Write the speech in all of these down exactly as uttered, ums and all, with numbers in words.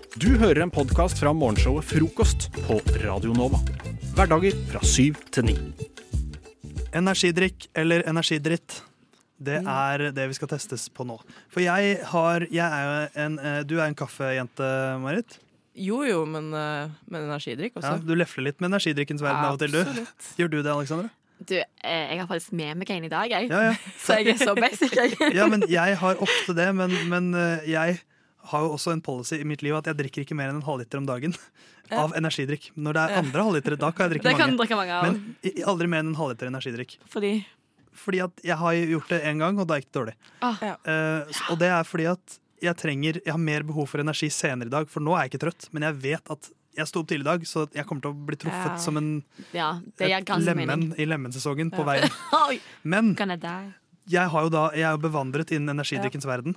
Du hører en podcast fra morgenshowet Frokost på Radio Nova. Hverdager fra syv til ni. Energidrikk eller energidritt, det er det vi skal testes på nå. For jeg har, jeg er jo en, du er en kaffejente, Marit? Jo, jo, men uh, med energidrikk også. Ja, du lefler litt med energidrikkens verden av og til, du. Absolutt. Gjør du det, Alexandra? Du, eh, jeg har faktisk med meg en i dag, jeg. Ja, ja. Så jeg er så basic, jeg. Ja, men jeg har ofte det, men, men uh, jeg har jo også en policy i mitt liv at jeg drikker ikke mer enn en halvliter om dagen Ja. av energidrikk. Når det er andre halvlitere, da kan jeg drikke Det kan mange. du drikke mange av. Men i- aldri mer enn en halvliter energidrikk. Fordi Fordi at jeg har gjort det en gang, og da gikk det dårlig. ah, Ja. Eh, s- og det er fordi at jeg trenger Jeg har mer behov for energi senere i dag, for nå er jeg ikke trøtt, men jeg vet at jeg sto opp tidlig i dag, så jeg kommer til å bli truffet Ja. som en ja, det gir et ganske mening. lemen i lemmensesongen på Ja. veien. Oi, Men kan jeg der? jeg, har jo da, jeg er jo bevandret innen energidrikkens verden.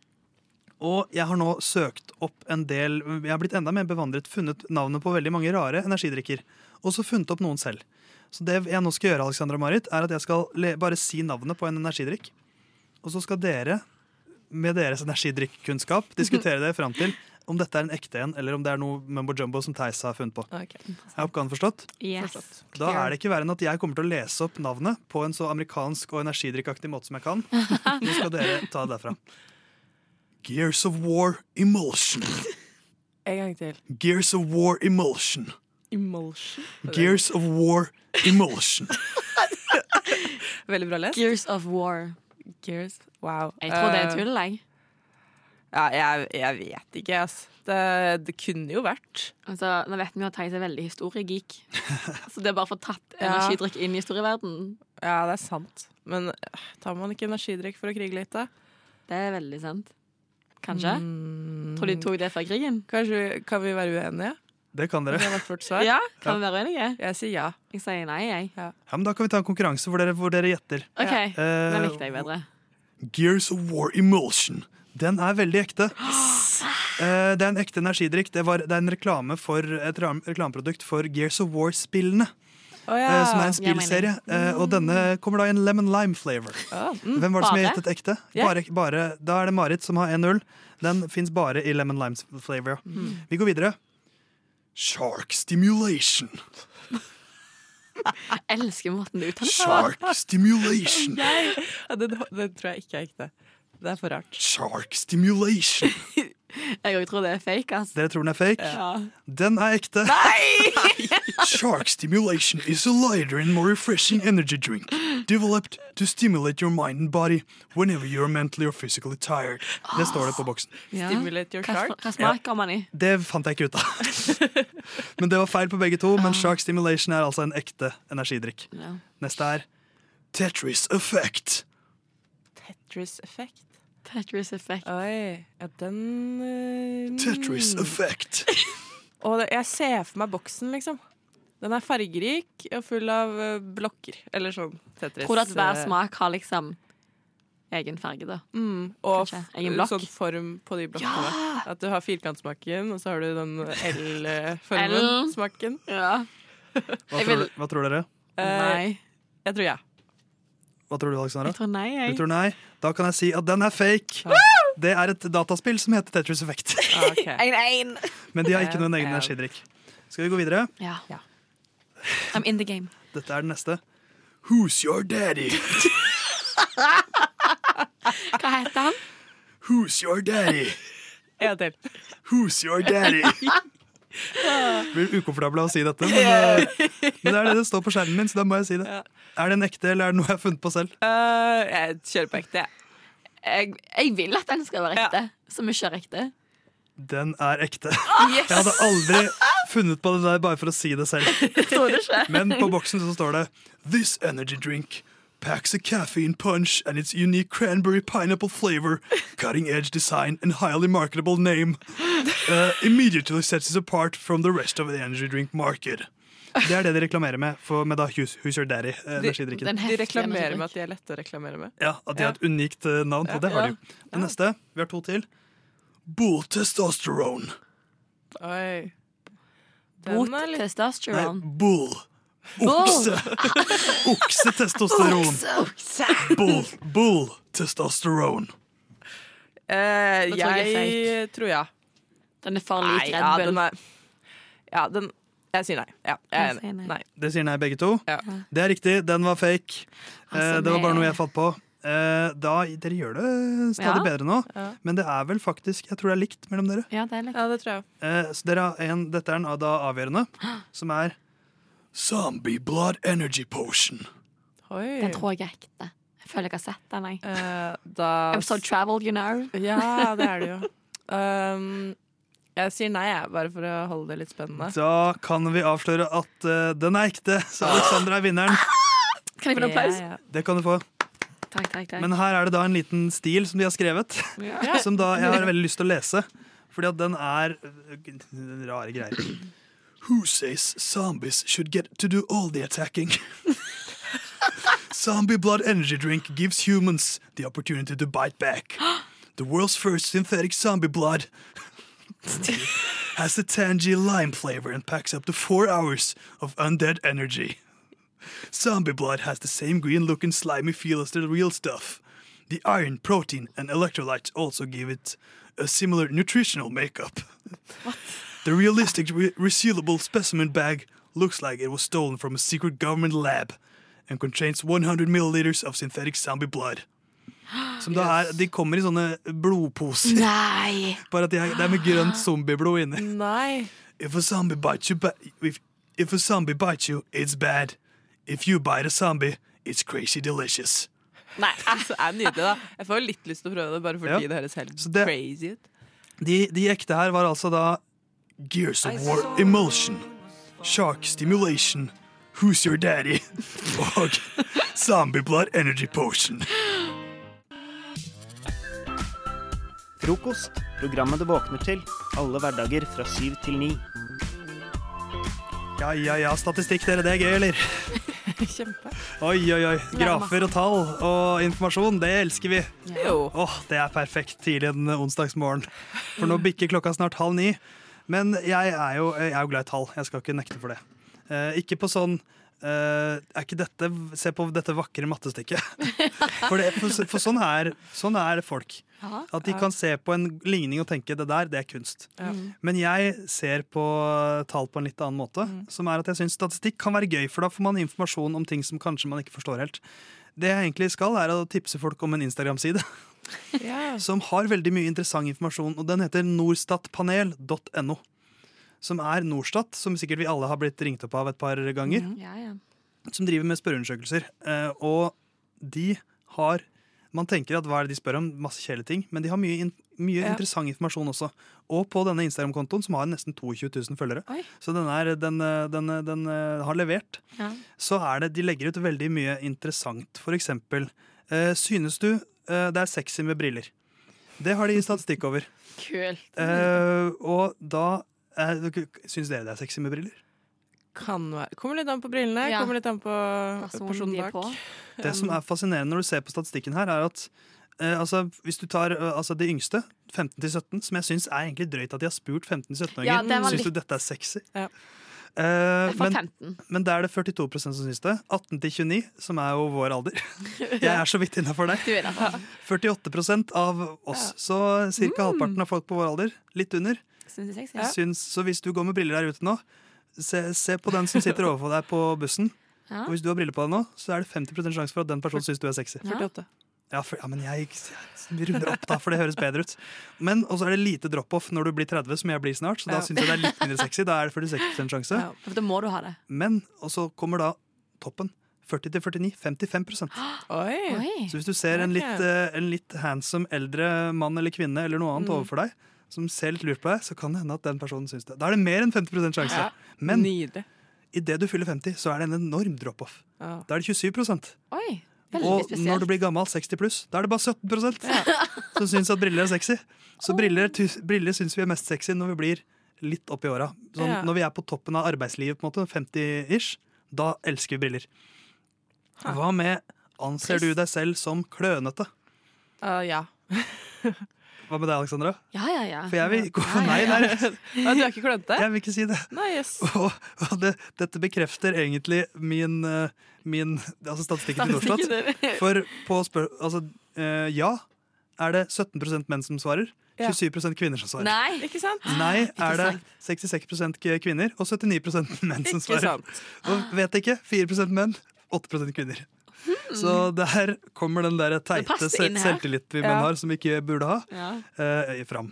Og jeg har nå søkt opp en del Jeg har blitt enda mer bevandret, funnet navnet på veldig mange rare energidrikker. Og så funnet opp noen selv. Så det jeg nå skal gjøre, Alexandra og Marit, er at jeg skal le bare si navnet på en energidrikk. Og så skal dere, med deres energidrikkunnskap, diskutere det fram til om dette er en ekte en, eller om det er noe mumbo jumbo som Theis har funnet på. Ok. Er oppgaven forstått? Yes. Da er det ikke verre enn at jeg kommer til å lese opp navnet på en så amerikansk og energidrikkaktig måte som jeg kan. Nå skal dere ta det derfra. Gears of War Emulsion. En gang til. Gears of War Emulsion. Emulsion. Gears of War Emulsion. Veldig bra lest. Gears of War. Gears. Wow. Jeg tror det er Eh, tull, jeg. Ja, jeg, jeg vet ikke, ass. Det, det kunne jo vært. Altså, nå vet vi jo at Theis er veldig historiegeek. Så det er bare å få tatt Ja. energidrikk inn i historieverdenen. Ja, det er sant. Men øh, tar man ikke energidrikk for å krige litt, da? Det er veldig sant. Kanskje? Mm. Tror de tok det før krigen? Kanskje kan vi være uenige? Det kan dere. Det har vært vårt svar. Ja, kan vi være uenige? Jeg sier ja. Jeg sier nei, jeg. Ja, men Da kan vi ta en konkurranse hvor dere, hvor dere gjetter. OK, Eh, den likte jeg bedre. Gears of War Emulsion. Den er veldig ekte. Eh, det er en ekte energidrikk. Det, var, det er en reklame for, et ram- reklameprodukt for Gears of War-spillene. Å ja. eh, som er en gir mening. spillserie. Eh, og denne kommer da i en lemon lime flavor. Ah, mm. Hvem var det som har Bare? gjettet ekte? Ja. Bare, bare, da er det Marit som har en null. Den fins bare i lemon lime flavor. Ja. Mm. Vi går videre. Shark stimulation. Jeg elsker måten du uttaler det på. Shark stimulation. Nei, ja, det, det tror jeg ikke er ekte. Det er for rart. Shark stimulation. Jeg òg tror det er fake, ass. Dere tror den er fake? Ja. Den er ekte. Shark stimulation is a lighter and more refreshing energy drink developed to stimulate your mind and body whenever you're mentally or physically tired. Det står det på boksen. Ja. Stimulate your Hva, shark. hva smak kommer man i? Det fant jeg ikke ut av. Men det var feil på begge to. Men shark stimulation er altså en ekte energidrikk. Ja. Neste er Tetris Effect. Tetris effect. Tetris effect. Oi, ja, den øh, Tetris mm. Effect. Og det, jeg ser for meg boksen, liksom. Den er fargerik og full av øh, blokker. Eller sånn Tetris. Tror du at hver øh, smak har liksom egen farge, da? Mm, og Kanskje. f- Egen blokk? sånn form på de blokkene. At du har firkantsmaken, og så har du den L. L-formen-smaken. Ja. Hva, Jeg tror, vil- hva tror dere? Nei. Jeg tror ja. Hva tror du, Alexandra? Jeg tror nei, Du jeg. tror nei? Da kan jeg si at den er fake. Det er et dataspill som heter Tetris Effect. Ah, ok. En, en. Men de har ikke noen egen Ja. energidrikk. Skal vi gå videre? Ja. Ja. I'm in the game. Dette er den neste. Who's your daddy? Hva heter han? Who's your daddy? En til. Who's your daddy? Blir ukomfortabel av å si dette, men, eh, men det er det det står på skjermen min, så da må jeg si det. Ja. Er det en ekte, eller er det noe jeg har funnet på selv? Eh, jeg kjører på ekte. Jeg, jeg vil at den skal være ekte. Så mye er ekte. Den er ekte. Yes! Jeg hadde aldri funnet på det der bare for å si det selv. Tror du ikke? Men på boksen så står det This energy drink packs a caffeine punch and its unique cranberry pineapple flavor, cutting edge design and highly marketable name uh, immediately sets it apart from the rest of the energy drink market. Det er det de reklamerer med for, med da Who's, Who's Your Daddy, eh, De- energidrikken. Den De heftige reklamerer energidrikk. med at de er lette å reklamere med. Ja, at de har et unikt eh, navn, og det har de jo. Det neste, vi har to til. Bull testosterone. Oi. Bot Den er litt Nei, testosteron. bull. Okse. Oksetestosteron. Bull, bull testosterone. eh, Da tror jeg Jeg tror ja. Den er for lik Nei, Red ja, Bull. den er Ja, den Jeg sier nei. Ja, jeg er Jeg sier enig. nei. Nei. Det sier nei, begge to. Ja. Det er riktig, den var fake. Altså, Eh, det var bare det- noe jeg fant på. Eh, da, dere gjør det stadig Ja. bedre nå, Ja. men det er vel faktisk Jeg tror det er likt mellom dere. Ja, det er litt. Ja, det tror jeg. Eh, så dere har en, dette er den da avgjørende, som er Zombie Blood Energy Potion. Oi. Den tror jeg er ekte. Jeg føler jeg har sett den. Jeg. Eh, da I'm so traveled, you know. Ja, det er det jo. Um, jeg sier nei, jeg, bare for å holde det litt spennende. Da kan vi avsløre at eh, den er ekte, så Alexandra er vinneren. Kan jeg få en applaus? Ja, ja. Det kan du få. Takk, takk, takk. Men her er det da en liten stil som de har skrevet, Ja. som da jeg har veldig lyst til å lese. Fordi at den er øh, rare greier. Who says zombies should get to do all the attacking? Zombie blood energy drink gives humans the opportunity to bite back. The world's first synthetic zombie blood has a tangy lime flavor and packs up to four hours of undead energy. Zombie blood has the same green-looking slimy feel as the real stuff. The iron, protein, and electrolytes also give it a similar nutritional makeup. The realistic re- resealable specimen bag looks like it was stolen from a secret government lab and contains one hundred milliliters of synthetic zombie blood. Som da er, de kommer i sånne blodposer, Nei! bare at de er, det er med grønt zombieblod inni. Nei. If a zombie bites you, ba- if, if a zombie bites you, it's bad. If you bite a zombie, it's crazy delicious. Nei, altså, det er nydelig, da. Jeg får litt lyst til å prøve det, bare fordi Ja. det høres helt Så det- crazy ut. De, de ekte her var altså da Gears of War Emulsion, Shark Stimulation, Who's Your Daddy og Zombie Blood Energy Potion. Frokost, programmet du våkner til, alle hverdager fra syv til ni. Ja, ja, ja, statistikk dere, det er gøy, eller? Kjempe. Oi, oi, oi, grafer og tall og informasjon, det elsker vi. Jo. Åh, det er perfekt tidlig en onsdagsmorgen. For nå bikker klokka snart halv ni. Men jeg er jo, jeg er jo glad i tall. Jeg skal ikke nekte for det. Eh, ikke på sånn eh, er ikke dette, Se på dette vakre mattestykket. For, det, for, for sånn, er, sånn er folk. Ja. At de kan se på en ligning og tenke det der, det er kunst. Ja. Men jeg ser på tall på en litt annen måte. Som er at jeg synes statistikk kan være gøy, for da får man informasjon om ting som kanskje man ikke forstår helt. Det jeg egentlig skal, er å tipse folk om en Instagram-side Ja. som har veldig mye interessant informasjon, og den heter norstatpanel punktum no. Som er Norstat, som sikkert vi alle har blitt ringt opp av et par ganger, Ja, ja. som driver med spørreundersøkelser. Eh, og de har Man tenker at hva er det de spør om? Masse kjedelige ting. Men de har mye, in mye Ja. interessant informasjon også. Og på denne Instagram-kontoen, som har nesten tjue to tusen følgere, Oi. så den, er, den, den, den, den eh, har levert, Ja. så er det, de legger ut veldig mye interessant. For eksempel, eh, synes du eh, det er sexy med briller? Det har de statistikk over. Kult. Eh, og da eh, Synes dere det er sexy med briller? Kan være. Kommer litt an på brillene, Ja. kommer litt an på Personen personen de er bak. på. Det som er fascinerende når du ser på statistikken her, er at eh, altså, hvis du tar eh, altså, de yngste, femten til sytten, som jeg syns er egentlig drøyt at de har spurt femten til sytten-åringer, Ja, det var syns litt- du dette er sexy? Ja. Eh, Det er for men, femten. men da er det førtito prosent som syns det. atten til tjueni, som er jo vår alder. Jeg er så vidt innafor der. Du er der. førtiåtte prosent av oss. Så ca. halvparten av folk på vår alder, litt under. Syns du sexy? Ja. Syns, så hvis du går med briller der ute nå, se, se på den som sitter overfor deg på bussen. Ja. Og hvis du har briller på deg nå, så er det femti prosent sjanse for at den personen syns du er sexy. Ja. førtiåtte. Ja, for, ja men jeg, jeg runder opp, da, for det høres bedre ut. Men også er det lite drop-off når du blir tretti, som jeg blir snart. Så da Ja. syns jeg det er litt mindre sexy. Da er det førtiseks prosent sjanse. Ja. For da må du ha det. Men, og så kommer da toppen. førti til førtini, femtifem prosent. Oi. Oi. Så hvis du ser en Ok. litt, eh, en litt handsome eldre mann eller kvinne eller noe annet Mm. overfor deg, som ser litt lurt på deg, så kan det hende at den personen syns det. Da er det mer enn femti prosent sjanse. Ja. Men Nydelig. idet du fyller femti, så er det en enorm drop-off. Ja. Da er det tjuesyv prosent. Oi. Og Veldig når du spesielt. blir gammel, seksti pluss, da er det bare sytten prosent som syns at briller er sexy. Så briller, ty- briller syns vi er mest sexy når vi blir litt opp i åra. Sånn, Ja. Når vi er på toppen av arbeidslivet, på en måte, femti-ish, da elsker vi briller. Hva med anser du deg selv som klønete? Uh, ja. Hva med deg, Alexandra? Ja, ja, ja. For jeg vil gå for Ja, nei ja, ja. der. Ah, du er ikke klønete? Jeg vil ikke si det. Nei, yes. Og, og det, dette bekrefter egentlig min, eh, min altså statistikken til Norstat. For på spør... Altså, eh, ja er det sytten prosent menn som svarer. Ja. tjuesyv prosent kvinner som svarer. Nei. Ikke sant? Nei, er det sant. sekstiseks prosent kvinner og syttini prosent menn som Ikke svarer. sant. Og vet ikke, fire prosent menn, åtte prosent kvinner. Så der kommer den der teite passer inn se- her. selvtillit vi Ja. menn har, som vi ikke burde ha, Ja. eh, fram.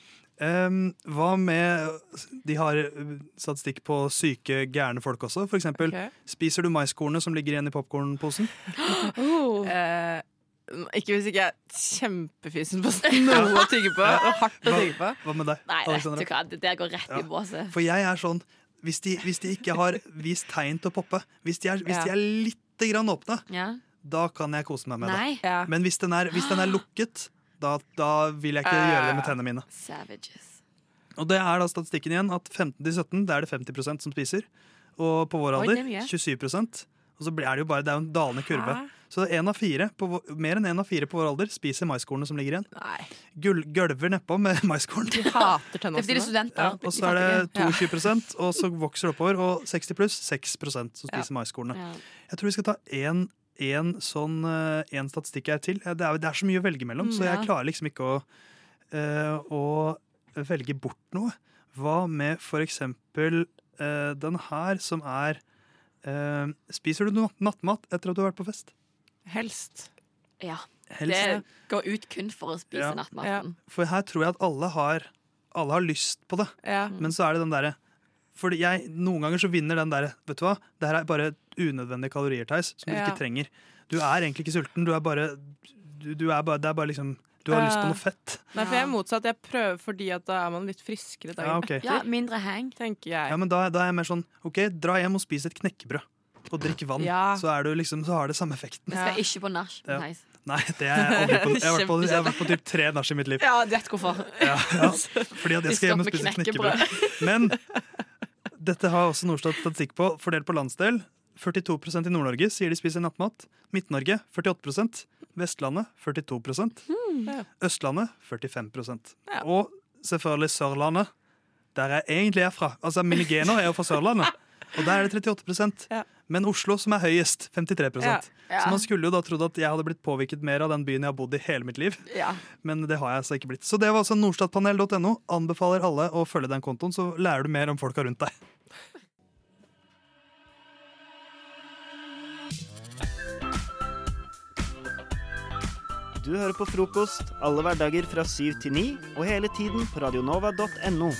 Um, hva med De har eh, statistikk på syke, gærne folk også. For eksempel, Ok. spiser du maiskornene som ligger igjen i popkornposen? Oh. Eh, ikke hvis ikke jeg er kjempefysen på noe å tygge på. Og hardt å Hva, tygge på. hva med deg, Nei, vet Alexandra? du hva, det der går rett Ja. i båset. For jeg er sånn Hvis de, hvis de ikke har vist tegn til å poppe, hvis de er, hvis de er litt grann åpne, Ja. da kan jeg kose meg med det. Nei. Ja. Men hvis den er, hvis den er lukket, da, da vil jeg ikke gjøre det med tennene mine. Savages. Og det er da statistikken igjen at femten til sytten, det er det femti prosent som spiser. Og på vår Oi, alder det er mye. tjuesyv prosent. Og så blir- er det jo bare, det er jo en dalende kurve. Hæ? Så en av fire på, vår- mer enn én av fire på vår alder spiser maiskornene som ligger igjen. Nei. Gull, gølver nedpå med maiskorn. De hater Det tennene er fordi de er sine. studenter. Ja, og så er det De fattige. tjueto prosent, og så vokser det oppover. Og seksti pluss seks prosent som spiser maiskornene. Ja. Jeg tror vi skal ta én en sånn, eh, en statistikk her til. Det er, det er så mye å velge mellom, så jeg Ja. klarer liksom ikke å, eh, å velge bort noe. Hva med for eksempel eh, den her som er eh, Spiser du natt nattmat etter at du har vært på fest? Helst. Ja. Helst. Det går ut kun for å spise Ja. nattmaten. For her tror jeg at alle har, alle har lyst på det. Ja. Men så er det den derre Fordi jeg, noen ganger så vinner den derre Vet du hva, det her er bare unødvendige kalorier, Theis, som du Ja. ikke trenger. Du er egentlig ikke sulten. Du er bare, du, du er bare Det er bare liksom Du har lyst på Ja. noe fett. Nei, for jeg er motsatt. Jeg prøver fordi at da er man litt friskere dagen Ja, ok. Ja, mindre hang. tenker jeg. Ja, men da, da er jeg mer sånn OK, dra hjem og spis et knekkebrød. Og drikk vann. Ja. Så, er du liksom, så har det samme effekten. Vi skal ikke på nach. Ja. Theis. Nei, det er jeg aldri på. Jeg har vært på, jeg har vært på typ tre nach i mitt liv. Ja, du vet hvorfor. Ja, ja, fordi at jeg skal hjem og Disk opp spise med knekkebrød. Men dette har også Norstat statistikk på, fordelt på landsdel. førtito prosent i Nord-Norge sier de spiser nattmat. Midt-Norge førtiåtte prosent. Vestlandet førtito prosent. Ja. Østlandet førtifem prosent. Ja. Og selvfølgelig Sørlandet, der jeg egentlig er fra. Altså, mine gener er jo fra Sørlandet. Og der er det trettiåtte prosent. Ja. Men Oslo, som er høyest, femtitre prosent. Ja. Så man skulle jo da trodd at jeg hadde blitt påvirket mer av den byen jeg har bodd i hele mitt liv. Ja. Men det har jeg altså ikke blitt. Så det var altså nordstatpanel punktum no. Anbefaler alle å følge den kontoen, så lærer du mer om folka rundt deg. Du hører på frokost alle hverdager fra syv til ni, og hele tiden på radionova punktum no.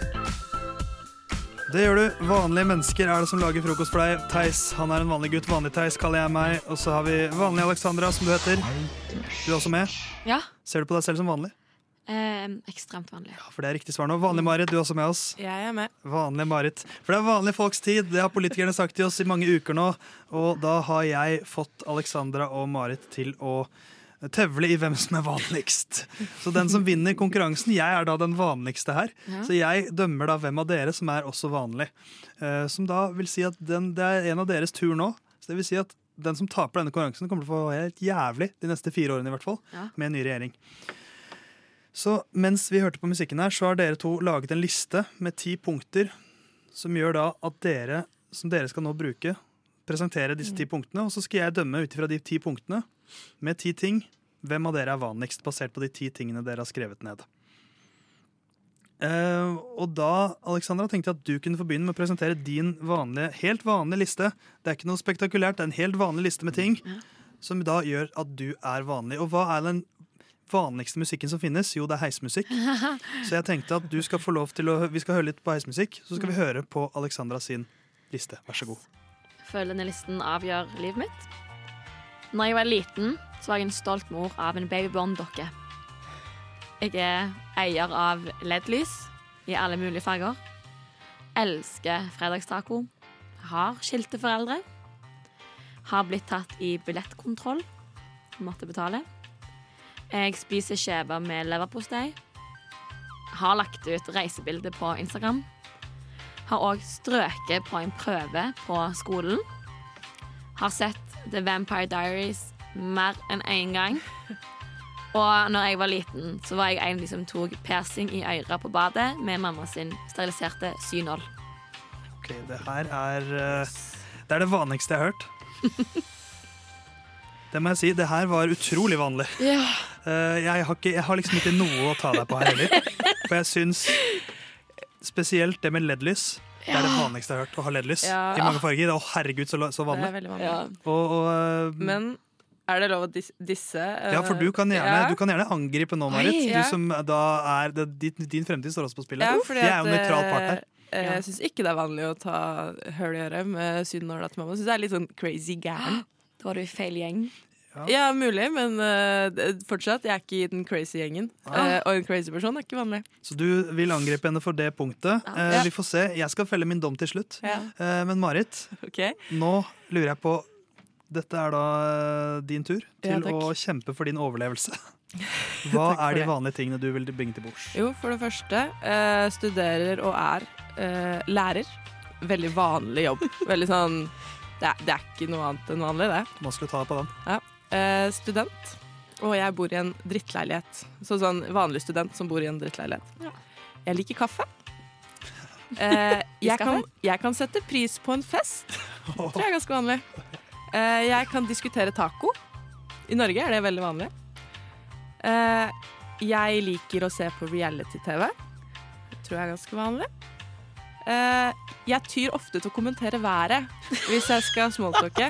Det gjør du. Vanlige mennesker er det som lager frokost for deg. Theis, han er en vanlig gutt. Vanlig Theis kaller jeg meg. Og så har vi vanlig Alexandra, som du heter. Du er også med. Ja. Ser du på deg selv som vanlig? Eh, ekstremt vanlig. Ja, for det er riktig svar nå. Vanlig Marit, du er også med oss. Jeg er med. Vanlig Marit. For det er vanlige folks tid. Det har politikerne sagt til oss i mange uker nå. Og da har jeg fått Alexandra og Marit til å tevle i hvem som er vanligst. Så den som vinner konkurransen, jeg er da den vanligste her. Ja. Så jeg dømmer da hvem av dere som er også vanlig. Eh, som da vil si at den, det er en av deres tur nå. Så det vil si at den som taper denne konkurransen, kommer til å få helt jævlig de neste fire årene i hvert fall, Ja. med en ny regjering. Så mens vi hørte på musikken her, så har dere to laget en liste med ti punkter som gjør da at dere, som dere skal nå bruke, presentere disse ti punktene, og så skal jeg dømme ut ifra de ti punktene med ti ting. Hvem av dere er vanligst, basert på de ti tingene dere har skrevet ned. Eh, og da, Alexandra, tenkte jeg at du kunne få begynne med å presentere din vanlige, helt vanlige liste. Det er ikke noe spektakulært, det er en helt vanlig liste med ting som da gjør at du er vanlig. Og hva er den vanligste musikken som finnes? Jo, det er heismusikk. Så jeg tenkte at du skal få lov til å, vi skal høre litt på heismusikk, så skal vi høre på Alexandra sin liste. Vær så god. Føler denne listen avgjør livet mitt. Når jeg var liten, så var jeg en stolt mor av en babyblond-dokke. Jeg er eier av L E D-lys i alle mulige farger. Elsker fredagstaco. Har skilte foreldre. Har blitt tatt i billettkontroll. Måtte betale. Jeg spiser skjever med leverpostei. Har lagt ut reisebilder på Instagram. Har også strøket på en prøve på skolen. Har sett The Vampire Diaries mer enn én gang. Og når jeg var liten, så var jeg en som tok piercing i øret på badet med mamma sin steriliserte synål. Ok, det her er eh, Det er det vanligste jeg har hørt. Det må jeg si, det her var utrolig vanlig. Ja. Uh, jeg, har ikke, jeg har liksom ikke noe å ta deg på her heller. For jeg syns spesielt det med L E D-lys. Det er det vanligste jeg har hørt, å ha L E D-lys Ja. i mange farger. Å, herregud, så, så Det vanlig. er veldig vanlig. Ja. Og, og, uh, Men er det lov å dis disse? eh, ja, for du kan gjerne, ja. du kan gjerne angripe nå, Marit. Oi, ja. Du som da er det, din, din fremtid står også på spillet. Ja, fordi jeg er jo at, nøytral part her. eh, Jeg syns ikke det er vanlig å ta høl i øret med sydenåla til mamma. Jeg synes det er litt sånn crazy gæren. Da var du i feil gjeng. Ja, mulig, men eh, det- fortsatt, jeg er ikke i den crazy gjengen. Eh, og en crazy person er ikke vanlig. Så du vil angripe henne for det punktet. Eh, Ja. vi får se. Jeg skal felle min dom til slutt. Ja. Eh, men Marit, Ok. nå lurer jeg på Dette er da eh, din tur Ja, til takk. å kjempe for din overlevelse. Hva Takk for er de det. vanlige tingene du vil bringe til bords? Jo, for det første, eh, studerer og er eh, lærer. Veldig vanlig jobb. Veldig sånn det er, det er ikke noe annet enn vanlig, det. Man skulle ta på den. Ja. Eh, student. Og jeg bor i en drittleilighet. Så sånn vanlig student som bor i en drittleilighet. Ja. Jeg liker kaffe. Eh, jeg, kaffe? kan, jeg kan sette pris på en fest. Tror jeg er ganske vanlig. Eh, jeg kan diskutere taco. I Norge er det veldig vanlig. Eh, jeg liker å se på reality-T V. Tror jeg er ganske vanlig. Eh, jeg tyr ofte til å kommentere været hvis jeg skal smalltalke.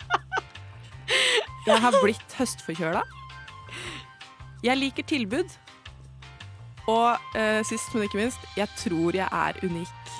Jeg har blitt høstforkjøla. Jeg liker tilbud. Og eh, sist, men ikke minst, jeg tror jeg er unik.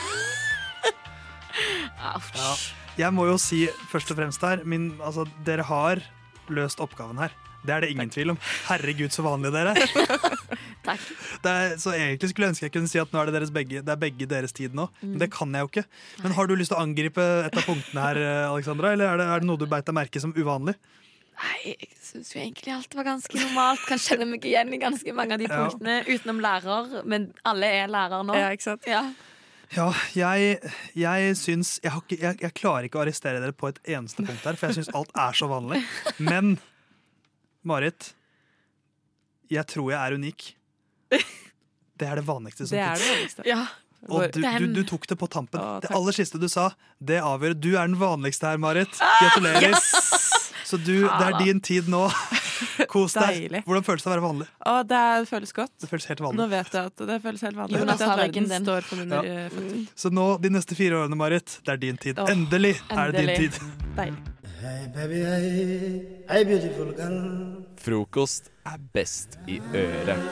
Ja. Jeg må jo si først og fremst her min, altså, dere har løst oppgaven her. Det er det ingen tvil om. Herregud, så vanlige dere er. Takk. Det er. Så egentlig skulle jeg ønske jeg kunne si at nå er det, deres begge, det er begge deres tid nå. Men det kan jeg jo ikke. Men har du lyst til å angripe et av punktene her, Alexandra? Eller er det, er det noe du beit deg merke som uvanlig? Nei, jeg syns jo egentlig alt var ganske normalt. Kan kjenne meg igjen i ganske mange av de Ja. punktene, utenom lærer. Men alle er lærer nå. Ja, ikke sant? Ja. Ja, jeg, jeg syns jeg, har ikke, jeg, jeg klarer ikke å arrestere dere på et eneste punkt her, for jeg syns alt er så vanlig. Men Marit, jeg tror jeg er unik. Det er det vanligste som Det er finnes. det vanligste. ja. Og du, du, Den- du tok det på tampen. Å, Det takk. aller siste du sa, det avgjør. Du er den vanligste her, Marit. Gratulerer. Så du, det er din tid nå. Kos deg. Deilig. Hvordan føles det å være vanlig? Å, det er- føles godt. Det føles helt Nå vanlig. vet jeg at det føles helt vanlig. Jonas At har verden ryggen din. står for mine Ja. eh, føtter. Så nå, de neste fire årene, Marit, det er din tid. Åh, Endelig er det din endelig. tid. Deilig. Hey baby, hey, hey beautiful girl. Frokost er best i øret.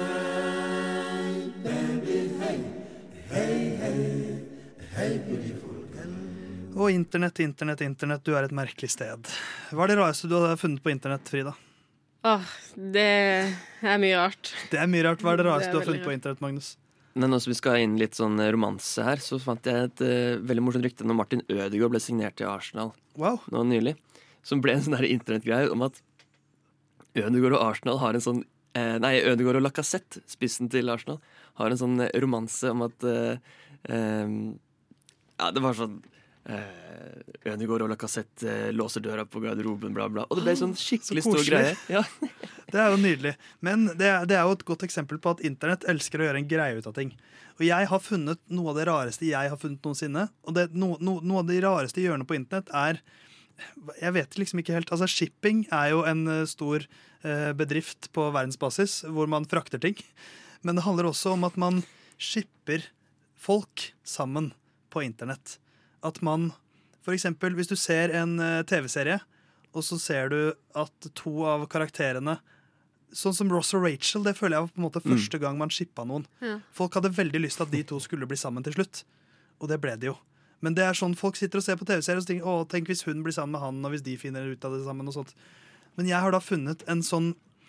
Og internett, internett, internett, du er et merkelig sted. Hva er det rareste du har funnet på internett, Frida? Åh, det er mye rart. Det er mye rart. Hva er det Det rareste er du har veldig funnet på rart. internett, Magnus? Men nå som vi skal inn litt sånn romanse her, så fant jeg et eh, veldig morsomt rykte når Martin Ødegaard ble signert til Arsenal Wow. nå nylig. Som ble en sånn der internettgreie om at Ødegaard og Arsenal har en sånn eh, Nei, Ødegaard og Lacazette, spissen til Arsenal, har en sånn eh, romanse om at eh, eh, Ja, det var sånn eh, Ødegaard og Lacazette eh, låser døra på garderoben, bla, bla. Og det ble sånn skikkelig Så stor koselig. greie. Ja. Det er jo nydelig. Men det er, det er jo et godt eksempel på at internett elsker å gjøre en greie ut av ting. Og jeg har funnet noe av det rareste jeg har funnet noensinne. Og det, no, no, noe av de rareste hjørnene på internett er Jeg vet liksom ikke helt Altså shipping er jo en eh, stor eh, bedrift på verdensbasis hvor man frakter ting. Men det handler også om at man shipper folk sammen på internett. At man for eksempel, hvis du ser en eh, T V-serie, og så ser du at to av karakterene sånn som Ross og Rachel, det føler jeg var på en måte første gang man shippa noen. Ja. Folk hadde veldig lyst til at de to skulle bli sammen til slutt. Og det ble de jo. Men det er sånn folk sitter og ser på T V-serier og tenker, å, tenk hvis hun blir sammen med han, og hvis de finner ut av det sammen og sånt. Men jeg har da funnet en sånn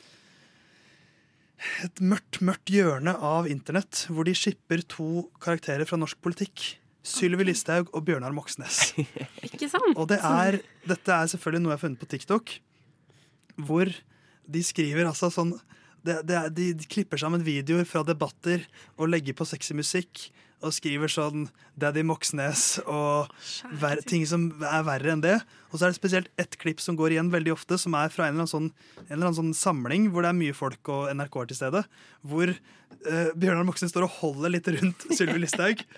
et mørkt, mørkt hjørne av internett hvor de shipper to karakterer fra norsk politikk. Sylvi Listhaug og Bjørnar Moxnes. Ikke sant? Og det er, dette er selvfølgelig noe jeg har funnet på TikTok, hvor de skriver altså sånn det, det er, de, de klipper sammen videoer fra debatter og legger på sexy musikk og skriver sånn Daddy Moxnes og ver, ting som er verre enn det. Og så er det spesielt ett klipp som går igjen veldig ofte, som er fra en eller annen sånn, en eller annen sånn samling hvor det er mye folk og N R K er til stede, hvor uh, Bjørnar Moxnes står og holder litt rundt Sylvi Listhaug.